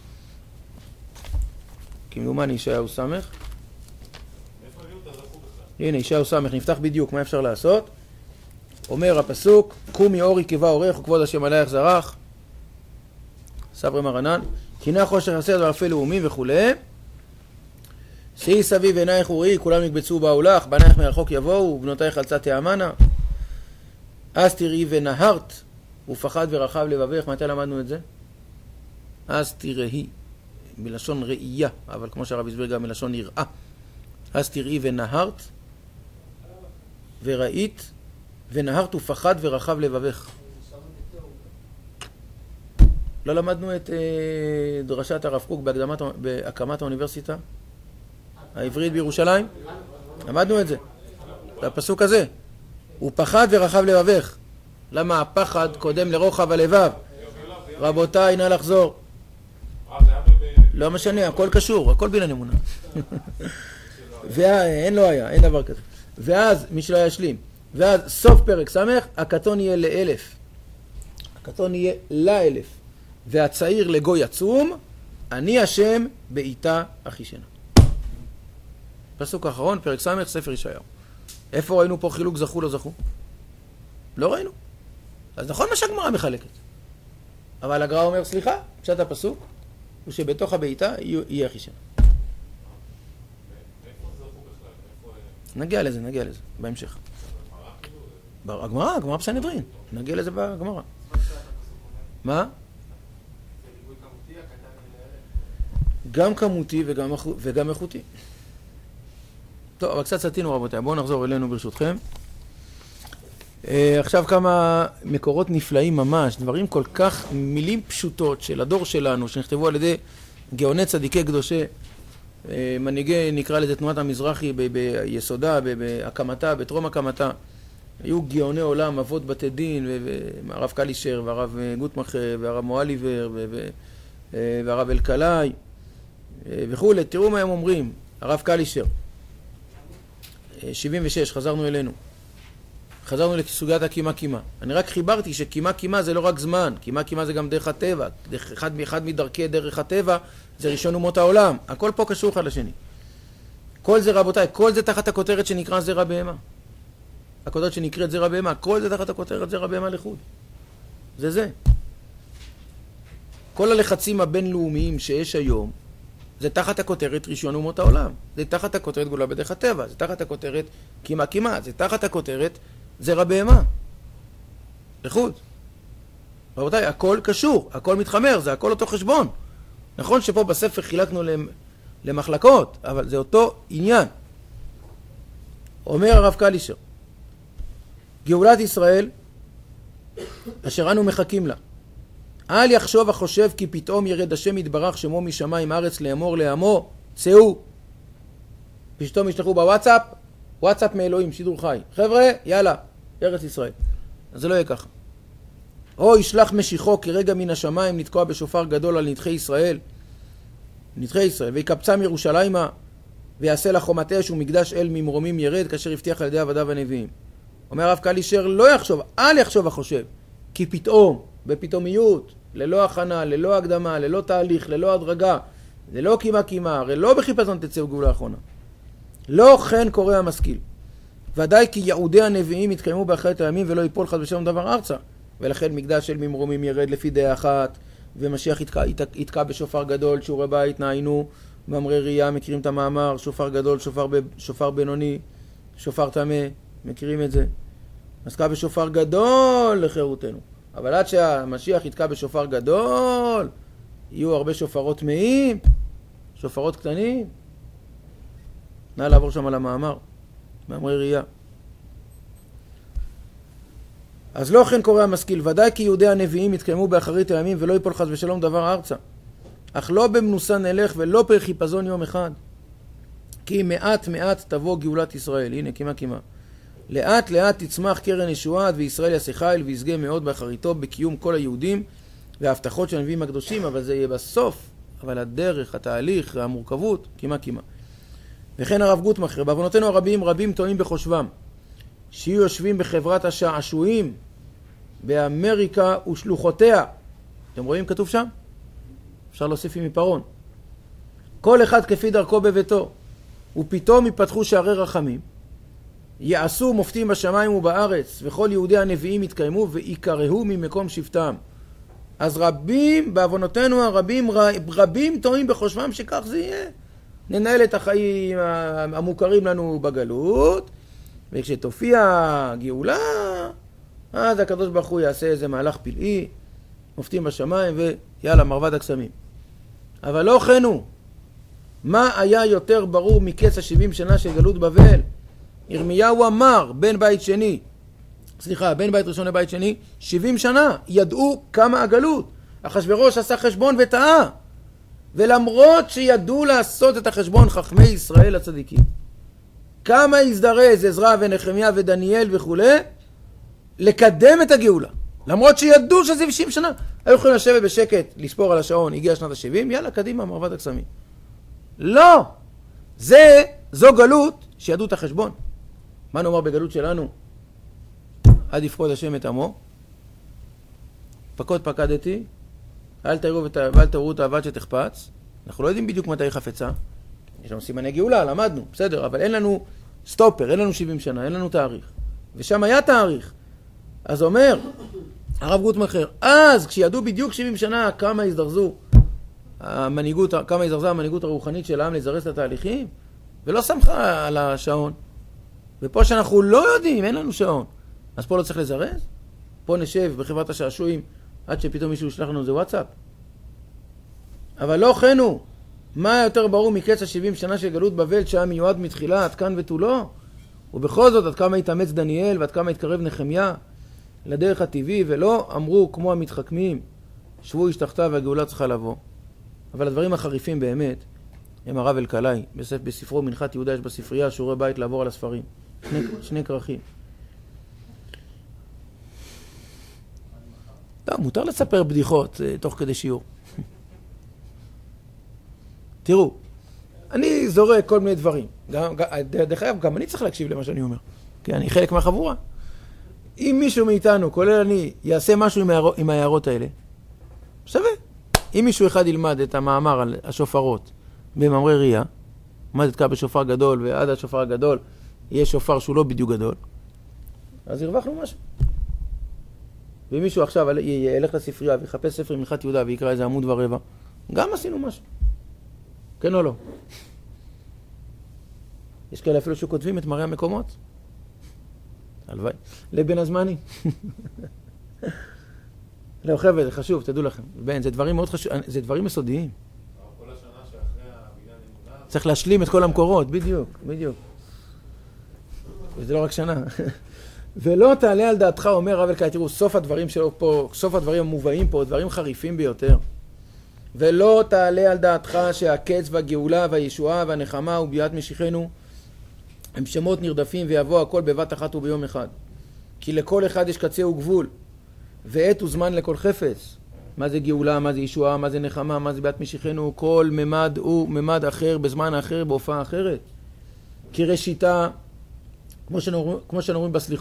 [SPEAKER 1] כמדומני ישעיהו סמך.
[SPEAKER 2] איפה הביאו את הזכו בכלל?
[SPEAKER 1] הנה, ישעיהו סמך, נפתח בדיוק, מה אפשר לעשות? אומר הפסוק, קומי אורי קיבה אורך וכבוד השם עלייך זרח. סברי מרנן, הנה חושך הסד וערפל לאומים וכו'. שאי סביב עינייך וראי, כולם יקבצו באו לך, בנייך מרחוק יבואו, ובנותייך על צד תאמנה. אז תראי ונהרת, ופחד ורחב לבבך. מתי למדנו את זה? אז תראי, מלשון ראייה, אבל כמו שהרב הסביר גם מלשון נראה. אז תראי ונהרת, וראית, ונהרת ופחד ורחב לבבך. לא למדנו את דרשת הרב קוק בהקמת האוניברסיטה העברית בירושלים? למדנו את זה. זה הפסוק הזה. הוא פחד ורחב לבבך. למה הפחד קודם לרוחב הלבב? רבותיי, נא לחזור. לא משנה, הכל קשור, הכל בין אמונה. אין לא היה, אין דבר כזה. ואז, מי שלא ישלים, ואז סוף פרק סמך, הקטון יהיה לאלף. הקטון יהיה לאלף. והצעיר לגוי עצום, אני השם בעיטה אחישנה. פסוק האחרון, פרק סמך, ספר ישעיהו. איפה ראינו פה חילוק זכו לא זכו? לא ראינו. אז נכון מה שהגמרא מחלקת. אבל הגמרא אומר, סליחה, פשט הפסוק, הוא שבתוך הבעיטה יהיה אחישנה.
[SPEAKER 2] איפה זכו בכלל?
[SPEAKER 1] נגיע לזה, בהמשך. הגמרא בסנהדרין. נגיע לזה בגמרא. מה? גם כמותי וגם איכותי. טוב, אבל קצת סתינו רבותיי. בואו נחזור אלינו ברשותכם. עכשיו כמה מקורות נפלאים ממש, דברים כל כך, מילים פשוטות של הדור שלנו, שנכתבו על ידי גאוני צדיקי קדושי, מנהיגי נקרא לזה תנועת המזרחי ביסודה, בהקמתה, בטרום הקמתה. היו גאוני עולם, אבות בתי דין, והרב קלישר, והרב גוטמכר, והרב מואליבר, והרב אלקלעי, וכו'. תראו מה הם אומרים, הרב קלישר, 76, חזרנו אלינו. חזרנו לסוגיית הקימה. אני רק חיברתי שקימה זה לא רק זמן, קימה זה גם דרך הטבע. אחד מדרכי דרך הטבע זה ראשון אומות העולם. הכל פה קשור אחד לשני. כל זה רבותיי, כל זה תחת הכותרת שנקרא זרע בהמה. הכותרת שנקראת זרע בהמה, כל זה תחת הכותרת זרע בהמה לחוד. זה. כל הלחצים הבינלאומיים שיש היום, זה תחת הכותרת ראשון אומות העולם. זה תחת הכותרת גאולה בדרך הטבע. זה תחת הכותרת קימה. זה תחת הכותרת זרע בהמה. לחוד. רבותיי, הכל קשור, הכל מתחמר, זה הכל אותו חשבון. נכון שפה בספר חילקנו למחלקות, אבל זה אותו עניין. אומר הרב קלישר, גאולת ישראל, אשר אנו מחכים לה. אל יחשוב החושב כי פתאום ירד השם יתברך שמו משמיים ארץ לאמור לעמו, צאו. פתאום ישלחו בוואטסאפ, וואטסאפ מאלוהים, שידור חי. חבר'ה, יאללה, ארץ ישראל. אז זה לא יהיה ככה. או ישלח משיחו כרגע מן השמיים לתקוע בשופר גדול על נדחי ישראל, ויקבצם ירושלימה, ויעשה לה חומת אש ומקדש אל ממרומים ירד, כאשר הבטיח על ידי עבדיו הנביאים. אומר הרב קלישר, לא יחשוב, אל יחשוב החושב, כי פתאום, בפתאומיות, ללא הכנה, ללא הקדמה, ללא תהליך, ללא הדרגה, זה לא קימה, הרי לא בחיפזון תצא גאולה האחרונה. לא כן קורא המשכיל. ודאי כי יעודי הנביאים יתקיימו באחרית הימים ולא ייפול חס ושלום דבר ארצה. ולכן מקדש של ממרומים ירד לפי דעה אחת, ומשיח יתקע בשופר גדול, שיעורי בית נעיינו, מאמרי ראייה, מכירים את המאמר, שופר גדול, שופר בינוני, שופר טמא, מכירים את זה. נתקע בשופר גדול לחירותנו. אבל עד שהמשיח יתקע בשופר גדול, יהיו הרבה שופרות טמאים, שופרות קטנים. נא לעבור שם על המאמר, מאמרי ראייה. אז לא כן קורא המשכיל, ודאי כי יהודי הנביאים יתקיימו באחרית הימים ולא ייפול חס ושלום דבר ארצה. אך לא במנוסה נלך ולא פר חיפזון יום אחד. כי מעט תבוא גאולת ישראל. הנה, קימה. לאט תצמח קרן ישועת וישראל יעשה חיל וישגה מאוד באחריתו בקיום כל היהודים וההבטחות של הנביאים הקדושים, אבל זה יהיה בסוף. אבל הדרך, התהליך, המורכבות, קימה. וכן הרב גוטמכר, בעוונותינו רבים טועים בחושבם, שיהיו יושבים בחברת השעשועים באמריקה ושלוחותיה. אתם רואים כתוב שם? אפשר להוסיף עם עיפרון. כל אחד כפי דרכו בביתו, ופתאום יפתחו שערי רחמים, יעשו מופתים בשמיים ובארץ, וכל יהודי הנביאים יתקיימו ויקרהו ממקום שבטם. אז בעוונותינו רבים טועים בחושבם שכך זה יהיה. ננהל את החיים המוכרים לנו בגלות, וכשתופיע גאולה, אז הקדוש ברוך הוא יעשה איזה מהלך פלאי, מופתים בשמיים ויאללה, מרבד הקסמים. אבל לא כן הוא. מה היה יותר ברור מקץ 70 שנה של גלות בבל? ירמיהו אמר, בין בית ראשון לבית שני, 70 שנה, ידעו כמה הגלות. אחשוורוש עשה חשבון וטעה. ולמרות שידעו לעשות את החשבון חכמי ישראל הצדיקים, כמה הזדרז עזרא ונחמיה ודניאל וכו' לקדם את הגאולה. למרות שידעו שזה 70 שנה. היו יכולים לשבת בשקט, לספור על השעון, הגיע שנת ה-70, יאללה, קדימה, מרבד הקסמים. לא! זו גלות שידעו את החשבון. מה נאמר בגלות שלנו? עד יפקוד השם את עמו. פקדתי, אל תראו את האבד שתחפץ. אנחנו לא יודעים בדיוק מתי חפצה. יש לנו סימני גאולה, למדנו, בסדר, אבל אין לנו סטופר, אין לנו 70 שנה, אין לנו תאריך. ושם היה תאריך. אז אומר הרב גוטמכר, אז כשידעו בדיוק 70 שנה כמה הזדרזה המנהיגות הרוחנית של העם לזרז את התהליכים, ולא שמחה על השעון. ופה שאנחנו לא יודעים, אין לנו שעון. אז פה לא צריך לזרז? פה נשב בחברת השעשועים עד שפתאום מישהו ישלח לנו איזה וואטסאפ. אבל לא כן הוא. מה יותר ברור מקץ 70 שנה של גלות בבל שהיה מיועד מתחילה עד כאן ותו לא? ובכל זאת עד כמה התאמץ דניאל ועד כמה התקרב נחמיה לדרך הטבעי, ולא אמרו כמו המתחכמים, שבו השתחתה והגאולה צריכה לבוא. אבל הדברים החריפים באמת הם הרב אלקלעי, בספרו מנחת יהודה יש בספרייה שיעורי בית לעבור על הספרים. שני כרכים. לא, מותר לספר בדיחות תוך כדי שיעור. תראו, אני זורק כל מיני דברים. דרך אגב, גם אני צריך להקשיב למה שאני אומר. כי אני חלק מהחבורה. אם מישהו מאיתנו, כולל אני, יעשה משהו עם ההערות האלה, שווה. אם מישהו אחד ילמד את המאמר על השופרות במאמרי ראייה, עמד יתקע בשופר גדול, ועד השופר הגדול יהיה שופר שהוא לא בדיוק גדול, אז הרווחנו משהו. ואם מישהו עכשיו ילך לספרייה ויחפש ספר מנחת יהודה ויקרא איזה עמוד ורבע, גם עשינו משהו. כן או לא? יש כאלה אפילו שכותבים את מראה המקומות. הלוואי. לבן הזמני. לא, חבר'ה, זה חשוב, תדעו לכם. בן, זה דברים מאוד חשובים, זה דברים יסודיים.
[SPEAKER 2] כל השנה שאחרי הבניין אמונה.
[SPEAKER 1] צריך להשלים את כל המקורות, בדיוק. וזה לא רק שנה. ולא תעלה על דעתך, אומר רב אלקלעי, תראו, סוף הדברים שלו פה, סוף הדברים המובאים פה, דברים חריפים ביותר. ולא תעלה על דעתך שהקץ והגאולה והישועה והנחמה וביאת משיחנו הם שמות נרדפים ויבוא הכל בבת אחת וביום אחד. כי לכל אחד יש קצה וגבול, ועת וזמן לכל חפץ. מה זה גאולה, מה זה ישועה, מה זה נחמה, מה זה ביאת משיחנו, כל ממד הוא ממד אחר, בזמן אחר, בהופעה אחרת. כי ראשיתה, כמו שאנחנו רואים בסליחות,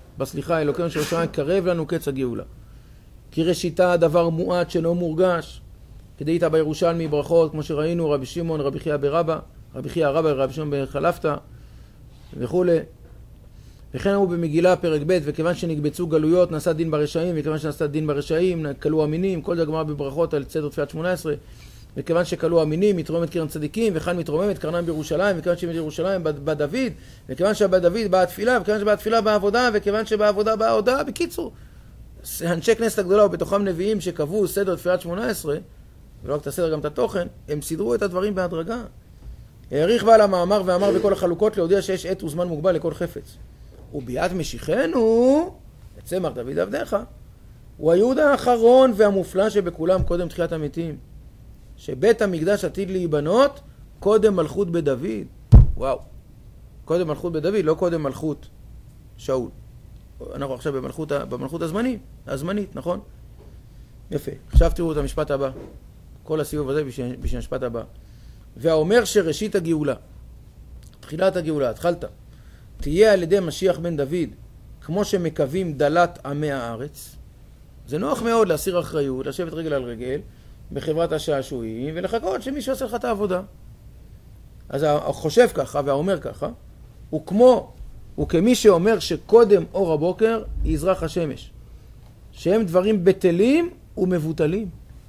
[SPEAKER 1] בסליחה אלוקינו של ירושלים, קרב לנו קץ הגאולה. כי ראשיתה דבר מועט שלא מורגש. כדאית בירושלמי ברכות, כמו שראינו, רבי שמעון, רבי חייא ברבא, רבי חייא רבא, רבי שמעון בחלפתא, וכו'. וכן הוא במגילה פרק ב', וכיוון שנקבצו גלויות נעשה דין ברשעים, וכיוון שנעשה דין ברשעים כלו המינים, כל זה הגמרא בברכות על סדר תפילת 18, וכיוון שכלו המינים מתרוממת קרן צדיקים, וכאן מתרוממת קרנם בירושלים, וכיוון שבירושלים בא דוד, וכיוון שבא דוד באה תפילה, וכיוון שבאה תפילה באה עבודה, וכיוון שבאה עבודה באה הודעה. בקיצור, אנשי כנסת הגדולה ובתוכם נביאים שקבעו סדר תפילת 18, ולא רק את הסדר גם את התוכן, הם סידרו את הדברים בהדרגה. העריך בעל המאמר ואמר בכל החלוקות להודיע שיש עת וזמן מוגבל לכל חפץ. וביאת משיחנו, צמח דוד עבדיך, הוא היהודה האחרון והמופלא שבכולם קודם תחיית המתים. שבית המקדש עתיד להיבנות קודם מלכות בדוד. וואו. קודם מלכות בדוד, לא קודם מלכות שאול. אנחנו עכשיו במלכות הזמנית, נכון? יפה. עכשיו תראו את המשפט הבא. כל הסיבוב הזה בשביל המשפט הבא. והאומר שראשית הגאולה, תחילת הגאולה, התחלת, תהיה על ידי משיח בן דוד, כמו שמקווים דלת עמי הארץ. זה נוח מאוד להסיר אחריות, לשבת רגל על רגל, בחברת השעשועים, ולחכות שמישהו עושה לך את העבודה. אז החושב ככה והאומר ככה, הוא כמי שאומר שקודם אור הבוקר יזרח השמש, שהם דברים בטלים ומבוטלים.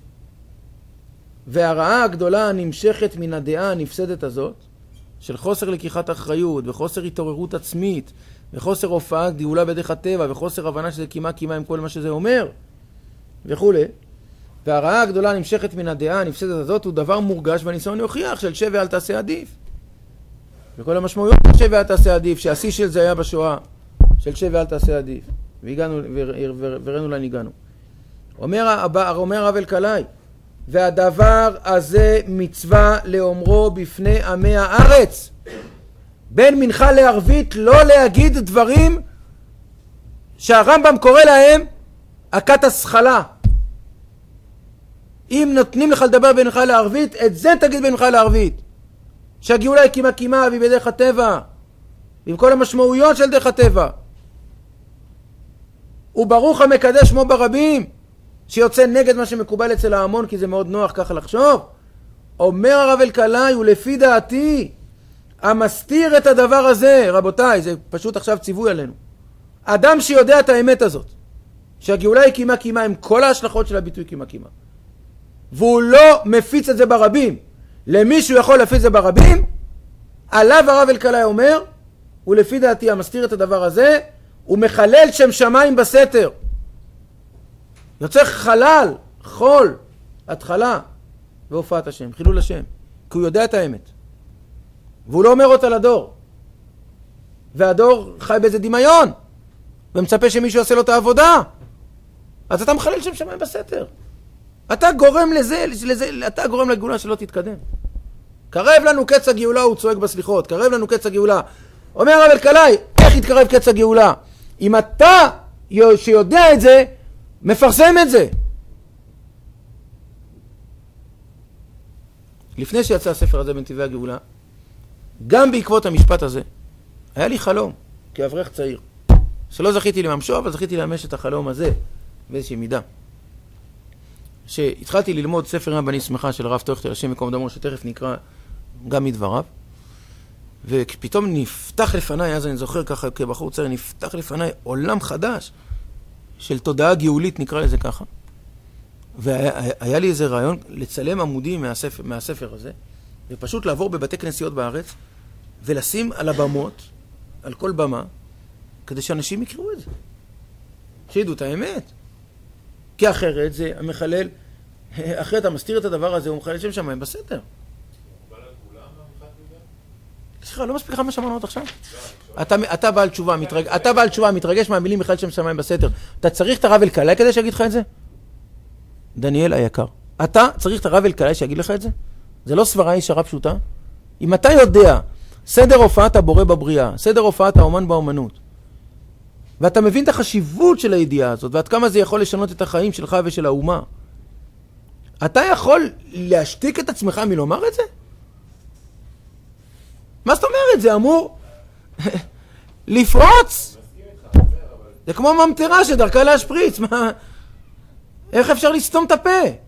[SPEAKER 1] והרעה הגדולה הנמשכת מן הדעה הנפסדת הזאת, של חוסר לקיחת אחריות, וחוסר התעוררות עצמית, וחוסר הופעת גאולה בדרך הטבע, וחוסר הבנה שזה קימה עם כל מה שזה אומר, וכו'. והרעה הגדולה הנמשכת מן הדעה הנפסדת הזאת הוא דבר מורגש והניסיון להוכיח של שב ואל תעשה עדיף. וכל המשמעויות של שב ואל תעשה עדיף, שהשיא של זה היה בשואה, של שב ואל תעשה עדיף. והגענו, וראינו לאן הגענו. אומר הרב אלקלעי, והדבר הזה מצווה לאומרו בפני עמי הארץ. בין מנחה לערבית לא להגיד דברים שהרמב"ם קורא להם הכת השכלה. אם נותנים לך לדבר בין מנחה לערבית, את זה תגיד בין מנחה לערבית. שהגאולה היא קימה והיא בדרך הטבע, עם כל המשמעויות של דרך הטבע. וברוך המקדש שמו ברבים, שיוצא נגד מה שמקובל אצל ההמון, כי זה מאוד נוח ככה לחשוב. אומר הרב אלקלעי, ולפי דעתי, המסתיר את הדבר הזה, רבותיי, זה פשוט עכשיו ציווי עלינו. אדם שיודע את האמת הזאת, שהגאולה היא קימה עם כל ההשלכות של הביטוי קימה, והוא לא מפיץ את זה ברבים, למישהו יכול להפיץ את זה ברבים, עליו הרב אלקלעי אומר, ולפי דעתי, המסתיר את הדבר הזה, הוא מחלל שם שמיים בסתר. יוצא חלל, חול, התחלה, והופעת השם, חילול השם. כי הוא יודע את האמת. והוא לא אומר אותה לדור. והדור חי באיזה דמיון, ומצפה שמישהו יעשה לו את העבודה. אז אתה מחלל שם שמיים בסתר. אתה גורם לזה, אתה גורם לגאולה שלא תתקדם. קרב לנו קץ הגאולה, הוא צועק בסליחות. קרב לנו קץ הגאולה. אומר הרב אלקלעי, איך יתקרב קץ הגאולה? אם אתה שיודע את זה, מפרסם את זה. לפני שיצא הספר הזה בנתיבי הגאולה, גם בעקבות המשפט הזה, היה לי חלום, כאברך צעיר, שלא זכיתי לממשו, אבל זכיתי לממש את החלום הזה, באיזושהי מידה. שהתחלתי ללמוד ספר רבני שמחה של הרב טויכטר, השם יקום דמו, שתכף נקרא גם מדבריו, ופתאום נפתח לפניי, אז אני זוכר ככה כבחור צעיר, נפתח לפניי עולם חדש, של תודעה גאולית, נקרא לזה ככה. והיה לי איזה רעיון לצלם עמודים מהספר הזה, ופשוט לעבור בבתי כנסיות בארץ, ולשים על הבמות, על כל במה, כדי שאנשים יקראו את זה. שידעו את האמת. כי אחרת זה המחלל, אחרת המסתיר את הדבר הזה, הוא מחלל שם שמיים בסתר. סליחה, לא מספיק לך מה שמענו עכשיו? אתה בעל תשובה, מתרגש מהמילים מחלל שם שמיים בסתר. אתה צריך את הרב אלקלעי כדי שיגיד לך את זה? דניאל היקר, אתה צריך את הרב אלקלעי שיגיד לך את זה? זה לא סברה ישרה פשוטה? אם אתה יודע סדר הופעת הבורא בבריאה, סדר הופעת האומן באומנות, ואתה מבין את החשיבות של הידיעה הזאת, ועד כמה זה יכול לשנות את החיים שלך ושל האומה, אתה יכול להשתיק את עצמך מלומר את זה? מה זאת אומרת? זה אמור לפרוץ. זה כמו ממטרה שדרכה להשפריץ, מה? איך אפשר לסתום את הפה?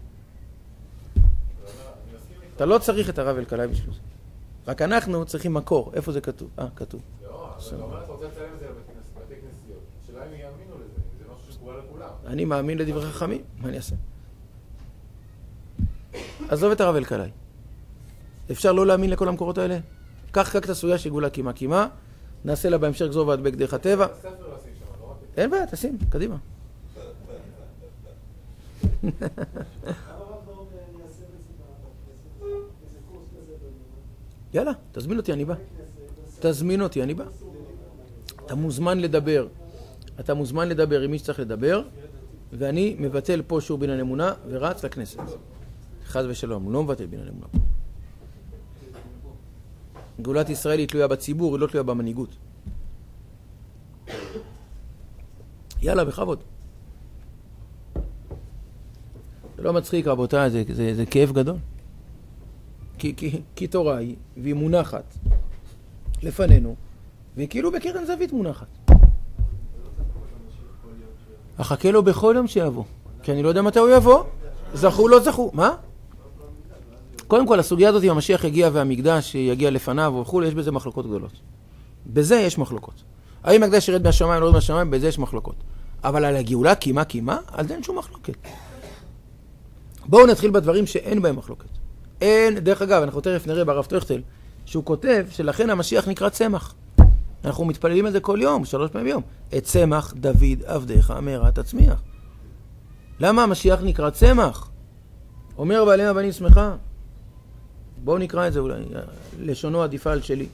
[SPEAKER 1] אתה לא צריך את הרב אלקלעי בשביל זה. רק אנחנו צריכים מקור. איפה זה כתוב? כתוב.
[SPEAKER 2] לא, אבל אתה אומר, אתה רוצה לצלם את זה לבתי כנסיות. השאלה אם יאמינו לזה, זה משהו שקורה לכולם.
[SPEAKER 1] אני מאמין לדברי חכמים, מה אני אעשה? עזוב את הרב אלקלעי. אפשר לא להאמין לכל המקורות האלה? קח רק את הסוגיה שגאולה קימה, נעשה לה בהמשך גזור והדבק דרך הטבע. אין בעיה, תשים, קדימה. יאללה, תזמין אותי, אני בא. תזמין אותי, אני בא. אתה מוזמן לדבר עם מי שצריך לדבר, ואני מבטל פה שיעור בניין אמונה ורץ לכנסת. חס ושלום, לא מבטל בניין אמונה. גאולת ישראל היא תלויה בציבור, היא לא תלויה במנהיגות. יאללה, בכבוד. זה לא מצחיק, רבותיי, זה כאב גדול. כי תורה היא, והיא מונחת לפנינו, והיא כאילו בקרן זווית מונחת. אחכה לו בכל יום שיבוא, כי אני לא יודע מתי הוא יבוא. זכו, לא זכו. מה? קודם כל, הסוגיה הזאת, אם המשיח יגיע והמקדש יגיע לפניו וכו', יש בזה מחלוקות גדולות. בזה יש מחלוקות. האם המקדש ירד מהשמיים, לא ירד מהשמיים, בזה יש מחלוקות. אבל על הגאולה, קימה, על זה אין שום מחלוקת. בואו נתחיל בדברים שאין בהם מחלוקת. אין, דרך אגב, אנחנו תכף נראה ברב טרכטל, שהוא כותב שלכן המשיח נקרא צמח. אנחנו מתפללים על זה כל יום, 3 פעמים ביום. את צמח דוד עבדך מהרה תצמיח. למה המשיח נקרא צמח? אומר בעלים הבנים שמחה. בואו נקרא את זה אולי, לשונו עדיפה על שלי.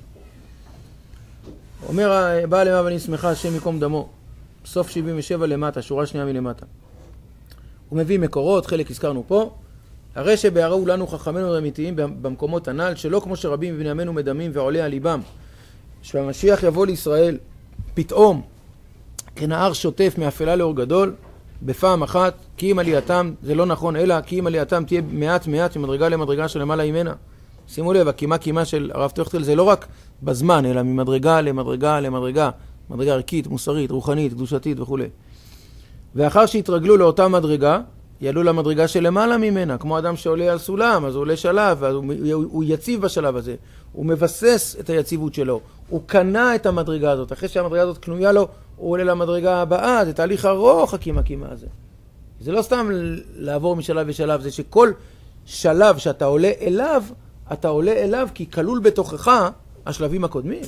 [SPEAKER 1] אומר בעלים הבנים שמחה, השם יקום דמו. סוף 77 למטה, שורה שנייה מלמטה. הוא מביא מקורות, חלק הזכרנו פה. הרי שבהראו לנו חכמינו האמיתיים במקומות הנ"ל, שלא כמו שרבים מבני עמנו מדמים ועולה על ליבם, שהמשיח יבוא לישראל פתאום כנהר שוטף מאפלה לאור גדול, בפעם אחת, כי אם עלייתם, זה לא נכון, אלא כי אם עלייתם תהיה מעט ממדרגה למדרגה שלמעלה ממנה. שימו לב, הקימה של הרב טרכטל זה לא רק בזמן, אלא ממדרגה למדרגה, מדרגה ערכית, מוסרית, רוחנית, קדושתית וכו'. ואחר שהתרגלו לאותה מדרגה, יעלו למדרגה שלמעלה ממנה, כמו אדם שעולה על סולם, אז הוא עולה שלב, אז הוא יציב בשלב הזה, הוא מבסס את היציבות שלו, הוא קנה את המדרגה הזאת, אחרי שהמדרגה הזאת קנויה לו, הוא עולה למדרגה הבאה, זה תהליך ארוך הקימה הזה. זה לא סתם לעבור משלב לשלב, זה שכל שלב שאתה עולה אליו, אתה עולה אליו כי כלול בתוכך השלבים הקודמים.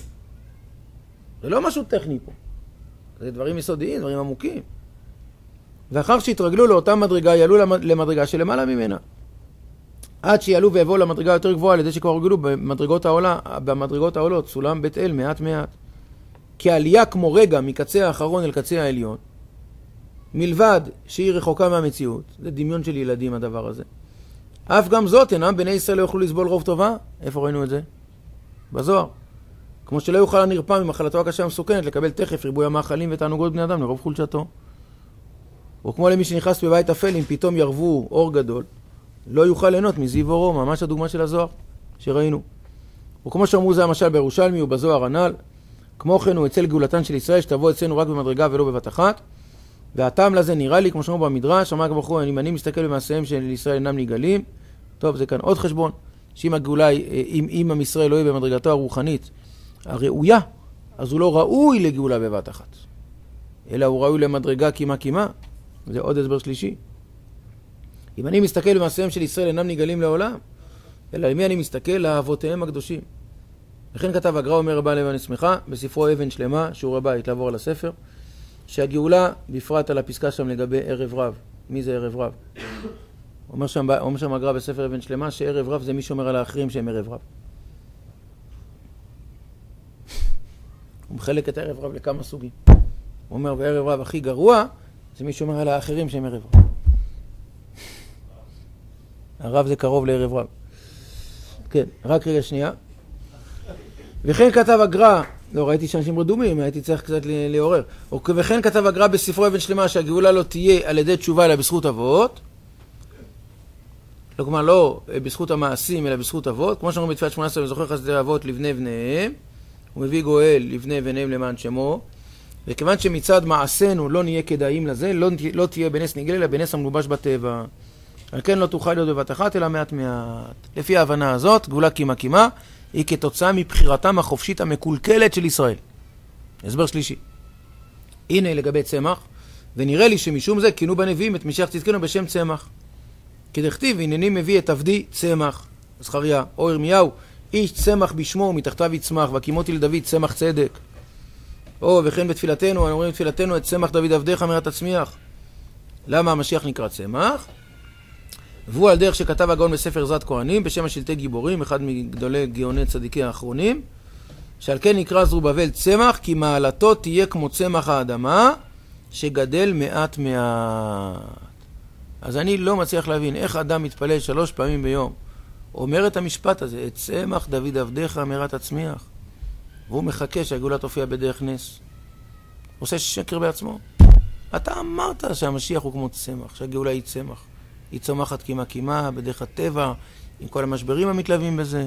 [SPEAKER 1] זה לא משהו טכני פה, זה דברים יסודיים, דברים עמוקים. ואחר שהתרגלו לאותה מדרגה, יעלו למדרגה שלמעלה ממנה. עד שיעלו ויבואו למדרגה יותר גבוהה, על ידי שכבר הרגלו במדרגות העולות, סולם בית אל, מעט. כי העלייה כמו רגע מקצה האחרון אל קצה העליון, מלבד שהיא רחוקה מהמציאות, זה דמיון של ילדים הדבר הזה. אף גם זאת אינם בני ישראל לא יוכלו לסבול רוב טובה. איפה ראינו את זה? בזוהר. כמו שלא יוכל הנרפא ממחלתו הקשה המסוכנת לקבל תכף ריבוי המאכלים ותענוגות בני אדם לרוב חולשתו. או כמו למי שנכנס בבית אפל, אם פתאום ירבו אור גדול, לא יוכל ליהנות מזיו אורו, ממש הדוגמה של הזוהר שראינו. וכמו שאמרו זה המשל בירושלמי ובזוהר הנ"ל, כמו כן הוא אצל גאולתן של ישראל שתבוא אצלנו רק במדרגה ולא בבת אחת, והטעם לזה נראה לי, כמו שאמרו במדרש, אמר ברוך הוא, אם אני מסתכל במעשיהם של ישראל אינם נגלים, טוב, זה כאן עוד חשבון, שאם הגאולה, אם עם ישראל לא יהיה במדרגתו הרוחנית הראויה, אז הוא לא ראוי לגאולה בבת אחת, אלא הוא ראוי למדרגה קימה. זה עוד הסבר שלישי. אם אני מסתכל במעשיהם של ישראל אינם נגלים לעולם, אלא למי אני מסתכל? לאבותיהם הקדושים. לכן כתב הגר"א, אומר רבה לב אני שמחה, בספרו אבן שלמה, שיעורי בית, לעבור על הספר, שהגאולה, בפרט על הפסקה שם לגבי ערב רב. מי זה ערב רב? אומר שם הגר"א בספר אבן שלמה, שערב רב זה מי שאומר על האחרים שהם ערב רב. הוא מחלק את הערב רב לכמה סוגים. הוא אומר, וערב רב הכי גרוע, זה מי שאומר על האחרים שהם ערב רב. הרב זה קרוב לערב רב. כן, רק רגע שנייה. וכן כתב הגר"א, לא ראיתי שאנשים רדומים, הייתי צריך קצת לעורר. וכן כתב הגר"א בספרו אבן שלמה שהגאולה לא תהיה על ידי תשובה אלא בזכות אבות. כלומר לא בזכות המעשים אלא בזכות אבות. כמו שאומרים בתפילת 18 וזוכר חסדי אבות לבני בניהם. הוא מביא גואל לבני בניהם למען שמו. וכיוון שמצד מעשינו לא נהיה כדאים לזה, לא תהיה בנס נגלה, אלא בנס המלובש בטבע. על כן לא תוכל להיות בבת אחת, אלא מעט מעט. לפי ההבנה הזאת, גאולה קימה קימה, היא כתוצאה מבחירתם החופשית המקולקלת של ישראל. הסבר שלישי. הנה לגבי צמח, ונראה לי שמשום זה כינו בנביאים את משיח צדקנו בשם צמח. כדכתיב, הנני מביא את עבדי צמח, זכריה, או ירמיהו, איש צמח בשמו ומתחתיו יצמח, והקימותי לדוד צמח צדק. או וכן בתפילתנו, אנו אומרים בתפילתנו את צמח דוד עבדיך מהרה תצמיח. למה המשיח נקרא צמח? והוא על דרך שכתב הגאון בספר עזרת כהנים בשם השלטי גיבורים, אחד מגדולי גאוני צדיקי האחרונים, שעל כן נקרא זרובבל צמח, כי מעלתו תהיה כמו צמח האדמה שגדל מעט מעט. אז אני לא מצליח להבין איך אדם מתפלל 3 פעמים ביום, אומר את המשפט הזה, את צמח דוד עבדיך מהרה תצמיח, והוא מחכה שהגאולה תופיע בדרך נס. עושה שקר בעצמו. אתה אמרת שהמשיח הוא כמו צמח, שהגאולה היא צמח. היא צומחת קימה קימה בדרך הטבע, עם כל המשברים המתלווים בזה.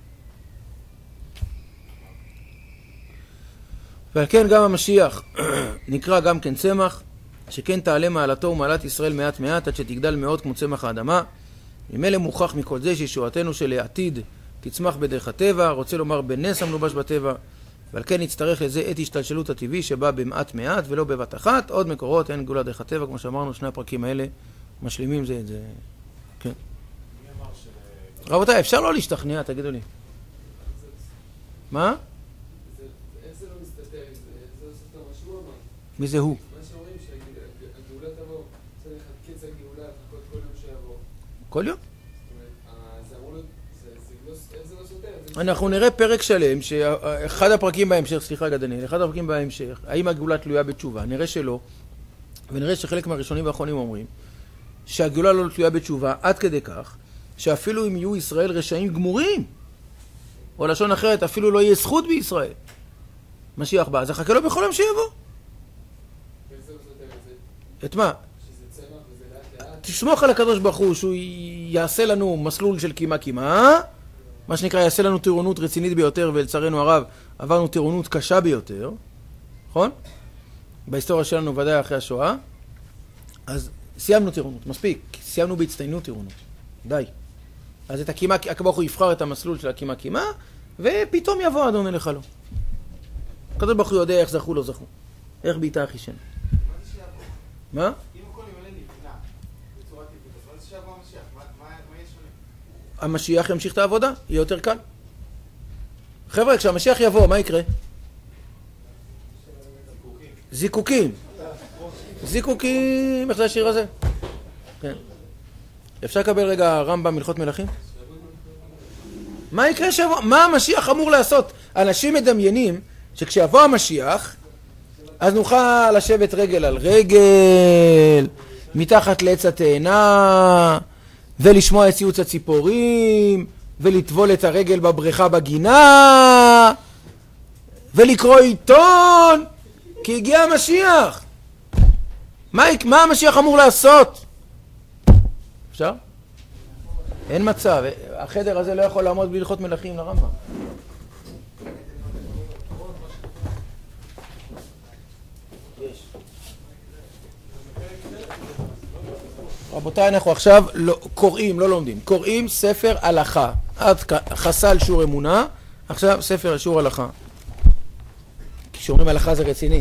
[SPEAKER 1] ועל כן גם המשיח נקרא גם כן צמח, שכן תעלה מעלתו ומעלת ישראל מעט מעט, עד שתגדל מאוד כמו צמח האדמה. ממילא מוכח מכל זה שישועתנו שלעתיד תצמח בדרך הטבע, רוצה לומר בנס המלובש בטבע, ועל כן נצטרך לזה את השתלשלות הטבעי שבא במעט מעט ולא בבת אחת. עוד מקורות, אין גאולה דרך הטבע, כמו שאמרנו, שני הפרקים האלה משלימים זה את זה. כן. רבותיי, אפשר לא להשתכנע, תגידו לי. מה?
[SPEAKER 3] איך זה לא מסתתר? זה לא סותר משהו או מה?
[SPEAKER 1] מי זה הוא?
[SPEAKER 3] מה שאומרים שהגאולה תבוא, צריך קץ הגאולה, לחכות כל יום שיבוא.
[SPEAKER 1] כל יום?
[SPEAKER 3] זה אמור להיות, איך זה לא סותר?
[SPEAKER 1] אנחנו נראה פרק שלם, שאחד הפרקים בהמשך, סליחה גדניאל, אחד הפרקים בהמשך, האם הגאולה תלויה בתשובה? נראה שלא, ונראה שחלק מהראשונים והאחרונים אומרים שהגאולה לא תלויה בתשובה, עד כדי כך שאפילו אם יהיו ישראל רשעים גמורים, או לשון אחרת, אפילו לא יהיה זכות בישראל, משיח בא, אז חכה לו בכל יום שיבוא.
[SPEAKER 3] ואיך זה לא סותר את זה?
[SPEAKER 1] את מה?
[SPEAKER 3] שזה צמח וזה לאט לאט?
[SPEAKER 1] תסמוך על הקדוש ברוך הוא שהוא יעשה לנו מסלול של קימה קימה, מה שנקרא יעשה לנו טירונות רצינית ביותר, ולצערנו הרב עברנו טירונות קשה ביותר, נכון? בהיסטוריה שלנו ודאי אחרי השואה. אז סיימנו טירונות, מספיק, סיימנו בהצטיינות טירונות, די. אז את הקימה, הקדוש ברוך הוא יבחר את המסלול של הקימה קימה, ופתאום יבוא אדון אליך לו. הקדוש ברוך הוא יודע איך זכו לא זכו, איך בעיטה אחישן.
[SPEAKER 2] מה זה שיבוא?
[SPEAKER 1] מה?
[SPEAKER 2] אם הכל ימלא נבנה בצורה טבעית, אז מה זה שיבוא המשיח? מה יש שונה?
[SPEAKER 1] המשיח ימשיך את העבודה, יהיה יותר קל. חבר'ה, כשהמשיח יבוא, מה יקרה? זיקוקים. זיקוקים, איך זה השיר הזה? כן. אפשר לקבל רגע רמב"ם הלכות מלכים? מה יקרה שיבוא? מה המשיח אמור לעשות? אנשים מדמיינים שכשיבוא המשיח, אז נוכל לשבת רגל על רגל, מתחת לעץ התאנה, ולשמוע את ציוץ הציפורים, ולטבול את הרגל בבריכה בגינה, ולקרוא עיתון, כי הגיע המשיח. מה המשיח אמור לעשות? אפשר? אין מצב. החדר הזה לא יכול לעמוד בלי הלכות מלכים לרמב"ם. רבותיי, אנחנו עכשיו קוראים, לא לומדים, קוראים ספר הלכה. עד חסל שיעור אמונה, עכשיו ספר שיעור הלכה. כשאומרים הלכה זה רציני.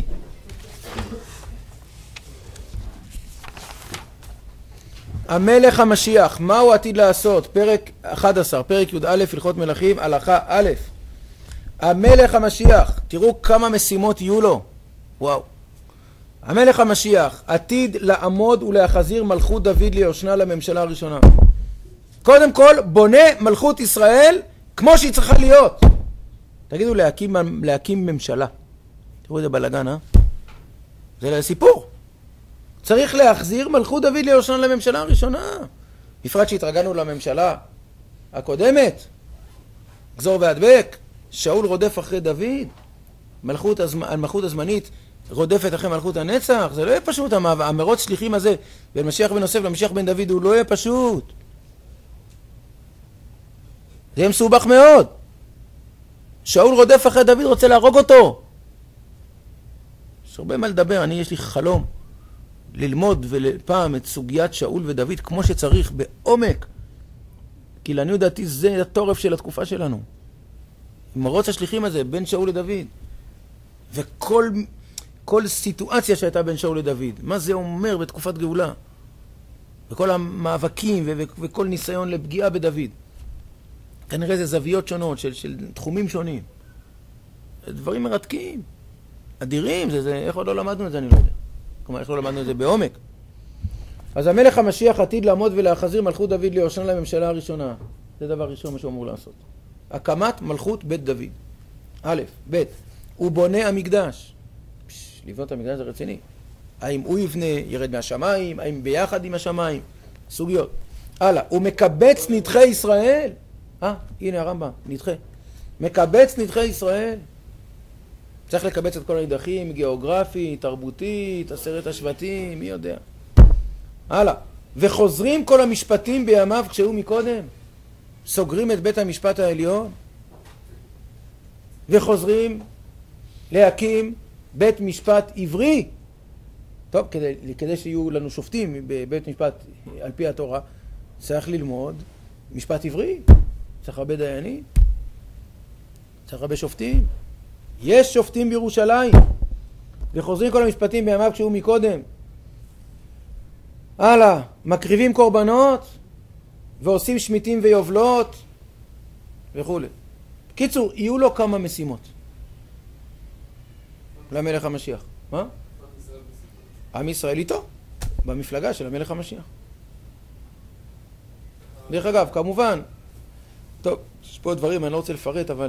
[SPEAKER 1] המלך המשיח, מה הוא עתיד לעשות? פרק 11, פרק י"א, הלכות מלכים, הלכה א'. המלך המשיח, תראו כמה משימות יהיו לו. וואו. המלך המשיח עתיד לעמוד ולהחזיר מלכות דוד ליושנה לממשלה הראשונה. קודם כל, בונה מלכות ישראל כמו שהיא צריכה להיות. תגידו, להקים ממשלה. תראו איזה בלגן, זה סיפור. צריך להחזיר מלכות דוד ליושנה לממשלה הראשונה. בפרט שהתרגלנו לממשלה הקודמת. גזור והדבק. שאול רודף אחרי דוד. המלכות הזמנית רודפת אחרי מלכות הנצח. זה לא יהיה פשוט. המרוץ שליחים הזה בין משיח בן יוסף למשיח בן דוד הוא לא יהיה פשוט. זה יהיה מסובך מאוד. שאול רודף אחרי דוד, רוצה להרוג אותו. יש הרבה מה לדבר. יש לי חלום ללמוד ולפעם את סוגיית שאול ודוד כמו שצריך, בעומק. כי לעניות דעתי זה התורף של התקופה שלנו. מרוץ השליחים הזה בין שאול לדוד. וכל סיטואציה שהייתה בין שאול לדוד. מה זה אומר בתקופת גאולה? וכל המאבקים וכל ניסיון לפגיעה בדוד. כנראה זה זוויות שונות של תחומים שונים. דברים מרתקים. אדירים. איך עוד לא למדנו את זה אני לא יודע. כלומר, איך לא למדנו את זה בעומק. אז המלך המשיח עתיד לעמוד ולהחזיר מלכות דוד ליורשן לממשלה הראשונה. זה דבר ראשון מה שהוא אמור לעשות. הקמת מלכות בית דוד. א', ב', הוא בונה המקדש. לבנות המקדש זה רציני. האם הוא יבנה, ירד מהשמיים, האם ביחד עם השמיים? סוגיות. הלאה, הוא מקבץ נדחי ישראל. הנה הרמב"ם, נדחה. מקבץ נדחי ישראל. צריך לקבץ את כל הנדחים, גיאוגרפית, תרבותית, 10 השבטים, מי יודע. הלאה. וחוזרים כל המשפטים בימיו כשהוא מקודם. סוגרים את בית המשפט העליון. וחוזרים להקים בית משפט עברי. טוב, כדי שיהיו לנו שופטים בבית משפט על פי התורה, צריך ללמוד משפט עברי. צריך הרבה דיינים. צריך הרבה שופטים. יש שופטים בירושלים. וחוזרים כל המשפטים בימיו כשהוא מקודם. הלאה, מקריבים קורבנות ועושים שמיטים ויובלות וכו'. קיצור, יהיו לו כמה משימות למלך המשיח. מה? עם ישראל איתו, במפלגה של המלך המשיח. דרך אגב, כמובן, טוב, יש פה דברים, אני לא רוצה לפרט, אבל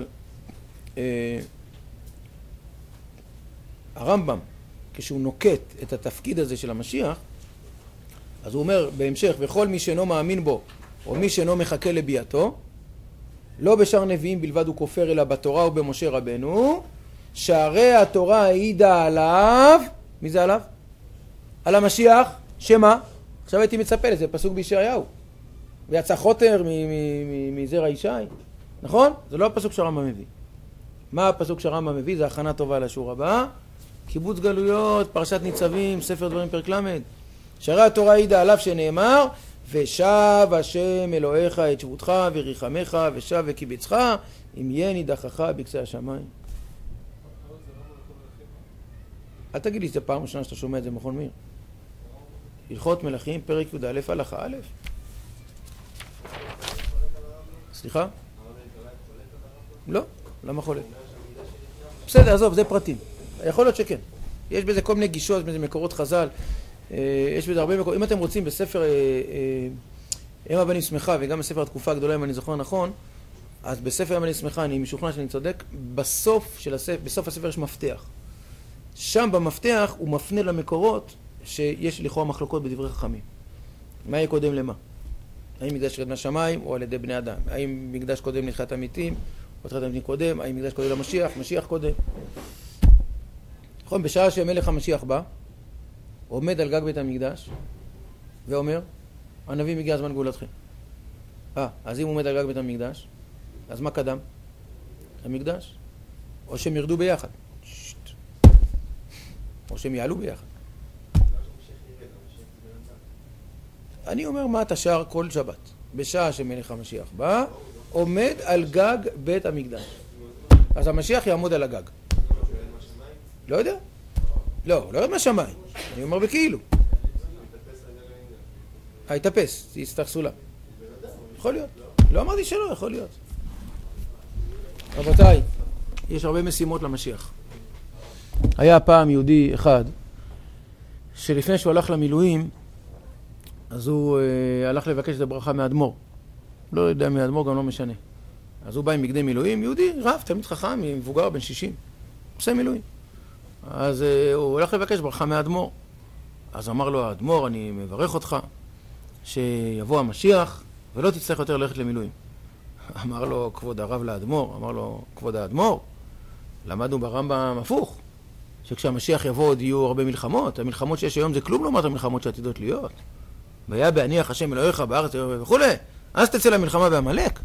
[SPEAKER 1] הרמב"ם, כשהוא נוקט את התפקיד הזה של המשיח, אז הוא אומר בהמשך, וכל מי שאינו מאמין בו, או מי שאינו מחכה לביאתו, לא בשאר נביאים בלבד הוא כופר, אלא בתורה ובמשה רבנו, שהרי התורה העידה עליו, מי זה עליו? על המשיח, שמה? עכשיו הייתי מצפה לזה, פסוק בישעיהו. ויצא חוטר מזרע ישי, נכון? זה לא הפסוק שהרמב"ם מביא. מה הפסוק שהרמב"ם מביא? זה הכנה טובה לשיעור הבא. קיבוץ גלויות, פרשת ניצבים, ספר דברים פרק למד. שהרי התורה העידה עליו שנאמר, ושב השם אלוהיך את שבותך וריחמך ושב וקיבצך, אם יהיה נידחך בקצה השמיים. אל תגיד לי, זה פעם ראשונה שאתה שומע את זה במכון מאיר. הלכות מלכים, פרק י"א, הלכה א'. סליחה? לא, למה חולק? בסדר, עזוב, זה פרטים. יכול להיות שכן. יש בזה כל מיני גישות, בזה מקורות חז"ל. יש בזה הרבה מקורות. אם אתם רוצים בספר אם הבנים שמחה, וגם בספר התקופה הגדולה, אם אני זוכר נכון, אז בספר אם אני שמחה, אני משוכנע שאני צודק, בסוף הספר יש מפתח. שם במפתח הוא מפנה למקורות שיש לכאורה מחלוקות בדברי חכמים. מה יהיה קודם למה? האם מקדש ירד מהשמיים או על ידי בני אדם? האם מקדש קודם לתחיית המתים או תחיית המתים קודם? האם מקדש קודם למשיח? משיח קודם? נכון, בשעה שמלך המשיח בא, עומד על גג בית המקדש ואומר, הנביא מגיע זמן גאולתכם. אז אם הוא עומד על גג בית המקדש, אז מה קדם? המקדש? או שהם ירדו ביחד? או שהם יעלו ביחד? אני אומר מה אתה שר כל שבת. בשעה שמלך המשיח בא, עומד על גג בית המקדש. אז המשיח יעמוד על הגג. לא יודע? לא ירד מהשמיים. אני אומר בכאילו. יתאפס, יצטרך סולם. יכול להיות. לא אמרתי שלא, יכול להיות. רבותיי, יש הרבה משימות למשיח. היה פעם יהודי אחד, שלפני שהוא הלך למילואים, אז הוא הלך לבקש את הברכה מאדמו"ר. לא יודע מי אדמו"ר, גם לא משנה. אז הוא בא עם בגדי מילואים, יהודי, רב, תלמיד חכם, מבוגר, בן 60. עושה מילואים. אז הוא הלך לבקש ברכה מאדמו"ר. אז אמר לו, האדמו"ר, אני מברך אותך, שיבוא המשיח, ולא תצטרך יותר ללכת למילואים. אמר לו, כבוד הרב לאדמו"ר, אמר לו, כבוד האדמו"ר, למדנו ברמב"ם הפוך, שכשהמשיח יבוא עוד יהיו הרבה מלחמות. המלחמות שיש היום זה כלום לעומת המלחמות שעתידות להיות. והיה בהניח השם אלוהיך בארץ וכו'. אז תצא למלחמה בעמלק.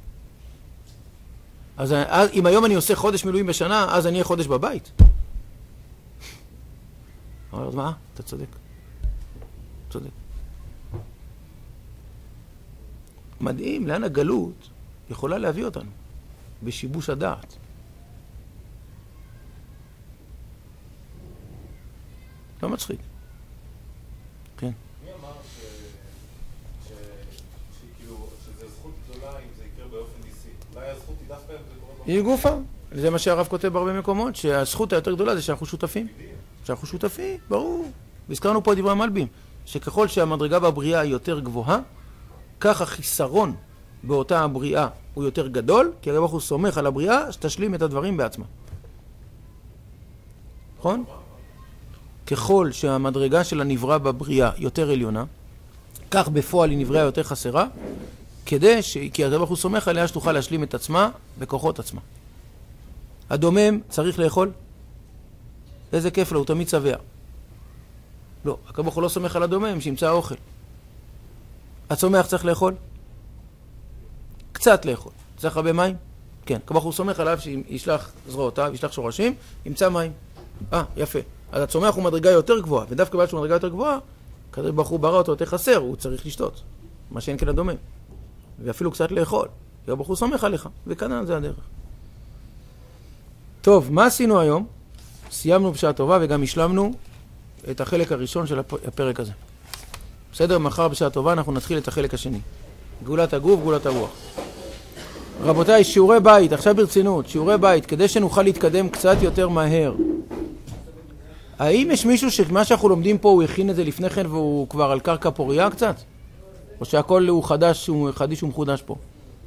[SPEAKER 1] אז אם היום אני עושה חודש מילואים בשנה, אז אני אהיה חודש בבית. אמר, מה? אתה צודק. צודק. מדהים, לאן הגלות יכולה להביא אותנו? בשיבוש הדעת. לא מצחיק. כן.
[SPEAKER 2] מי אמר שכאילו, שזה זכות גדולה אם זה יקרה באופן ניסי? אולי הזכות היא דווקא אם זה קורה באופן...
[SPEAKER 1] היא גופה. זה מה שהרב כותב בהרבה מקומות, שהזכות היותר גדולה זה שאנחנו שותפים. שאנחנו שותפים, ברור. והזכרנו פה את דברי המלבים, שככל שהמדרגה בבריאה היא יותר גבוהה, כך החיסרון באותה הבריאה הוא יותר גדול, כי הרב הוא סומך על הבריאה שתשלים את הדברים בעצמה. נכון? ככל שהמדרגה של הנברא בבריאה יותר עליונה, כך בפועל היא נבראה יותר חסרה, כי הרב הוא סומך עליה שתוכל להשלים את עצמה בכוחות עצמה. הדומם צריך לאכול? איזה כיף לו, הוא תמיד שבע. לא, הקדוש הוא לא סומך על הדומם שימצא האוכל. הצומח צריך לאכול? קצת לאכול. צריך הרבה מים? כן. הקדוש הוא סומך עליו שישלח זרועותיו, ישלח שורשים, ימצא מים. יפה. אז הצומח הוא מדרגה יותר גבוהה, ודווקא בעד שהוא מדרגה יותר גבוהה, הקדוש הוא ברא אותו יותר חסר, הוא צריך לשתות. מה שאין כן הדומם. ואפילו קצת לאכול. הקדוש הוא סומך עליך, וכאן זה הדרך. טוב, מה עשינו היום? סיימנו בשעה טובה וגם השלמנו את החלק הראשון של הפרק הזה. בסדר? מחר בשעה טובה אנחנו נתחיל את החלק השני. גאולת הגוף, גאולת הרוח. רבותיי, שיעורי בית, עכשיו ברצינות, שיעורי בית, כדי שנוכל להתקדם קצת יותר מהר. האם יש מישהו שמה שאנחנו לומדים פה הוא הכין את זה לפני כן והוא כבר על קרקע פוריה קצת? או שהכל הוא חדש, הוא חדיש ומחודש פה?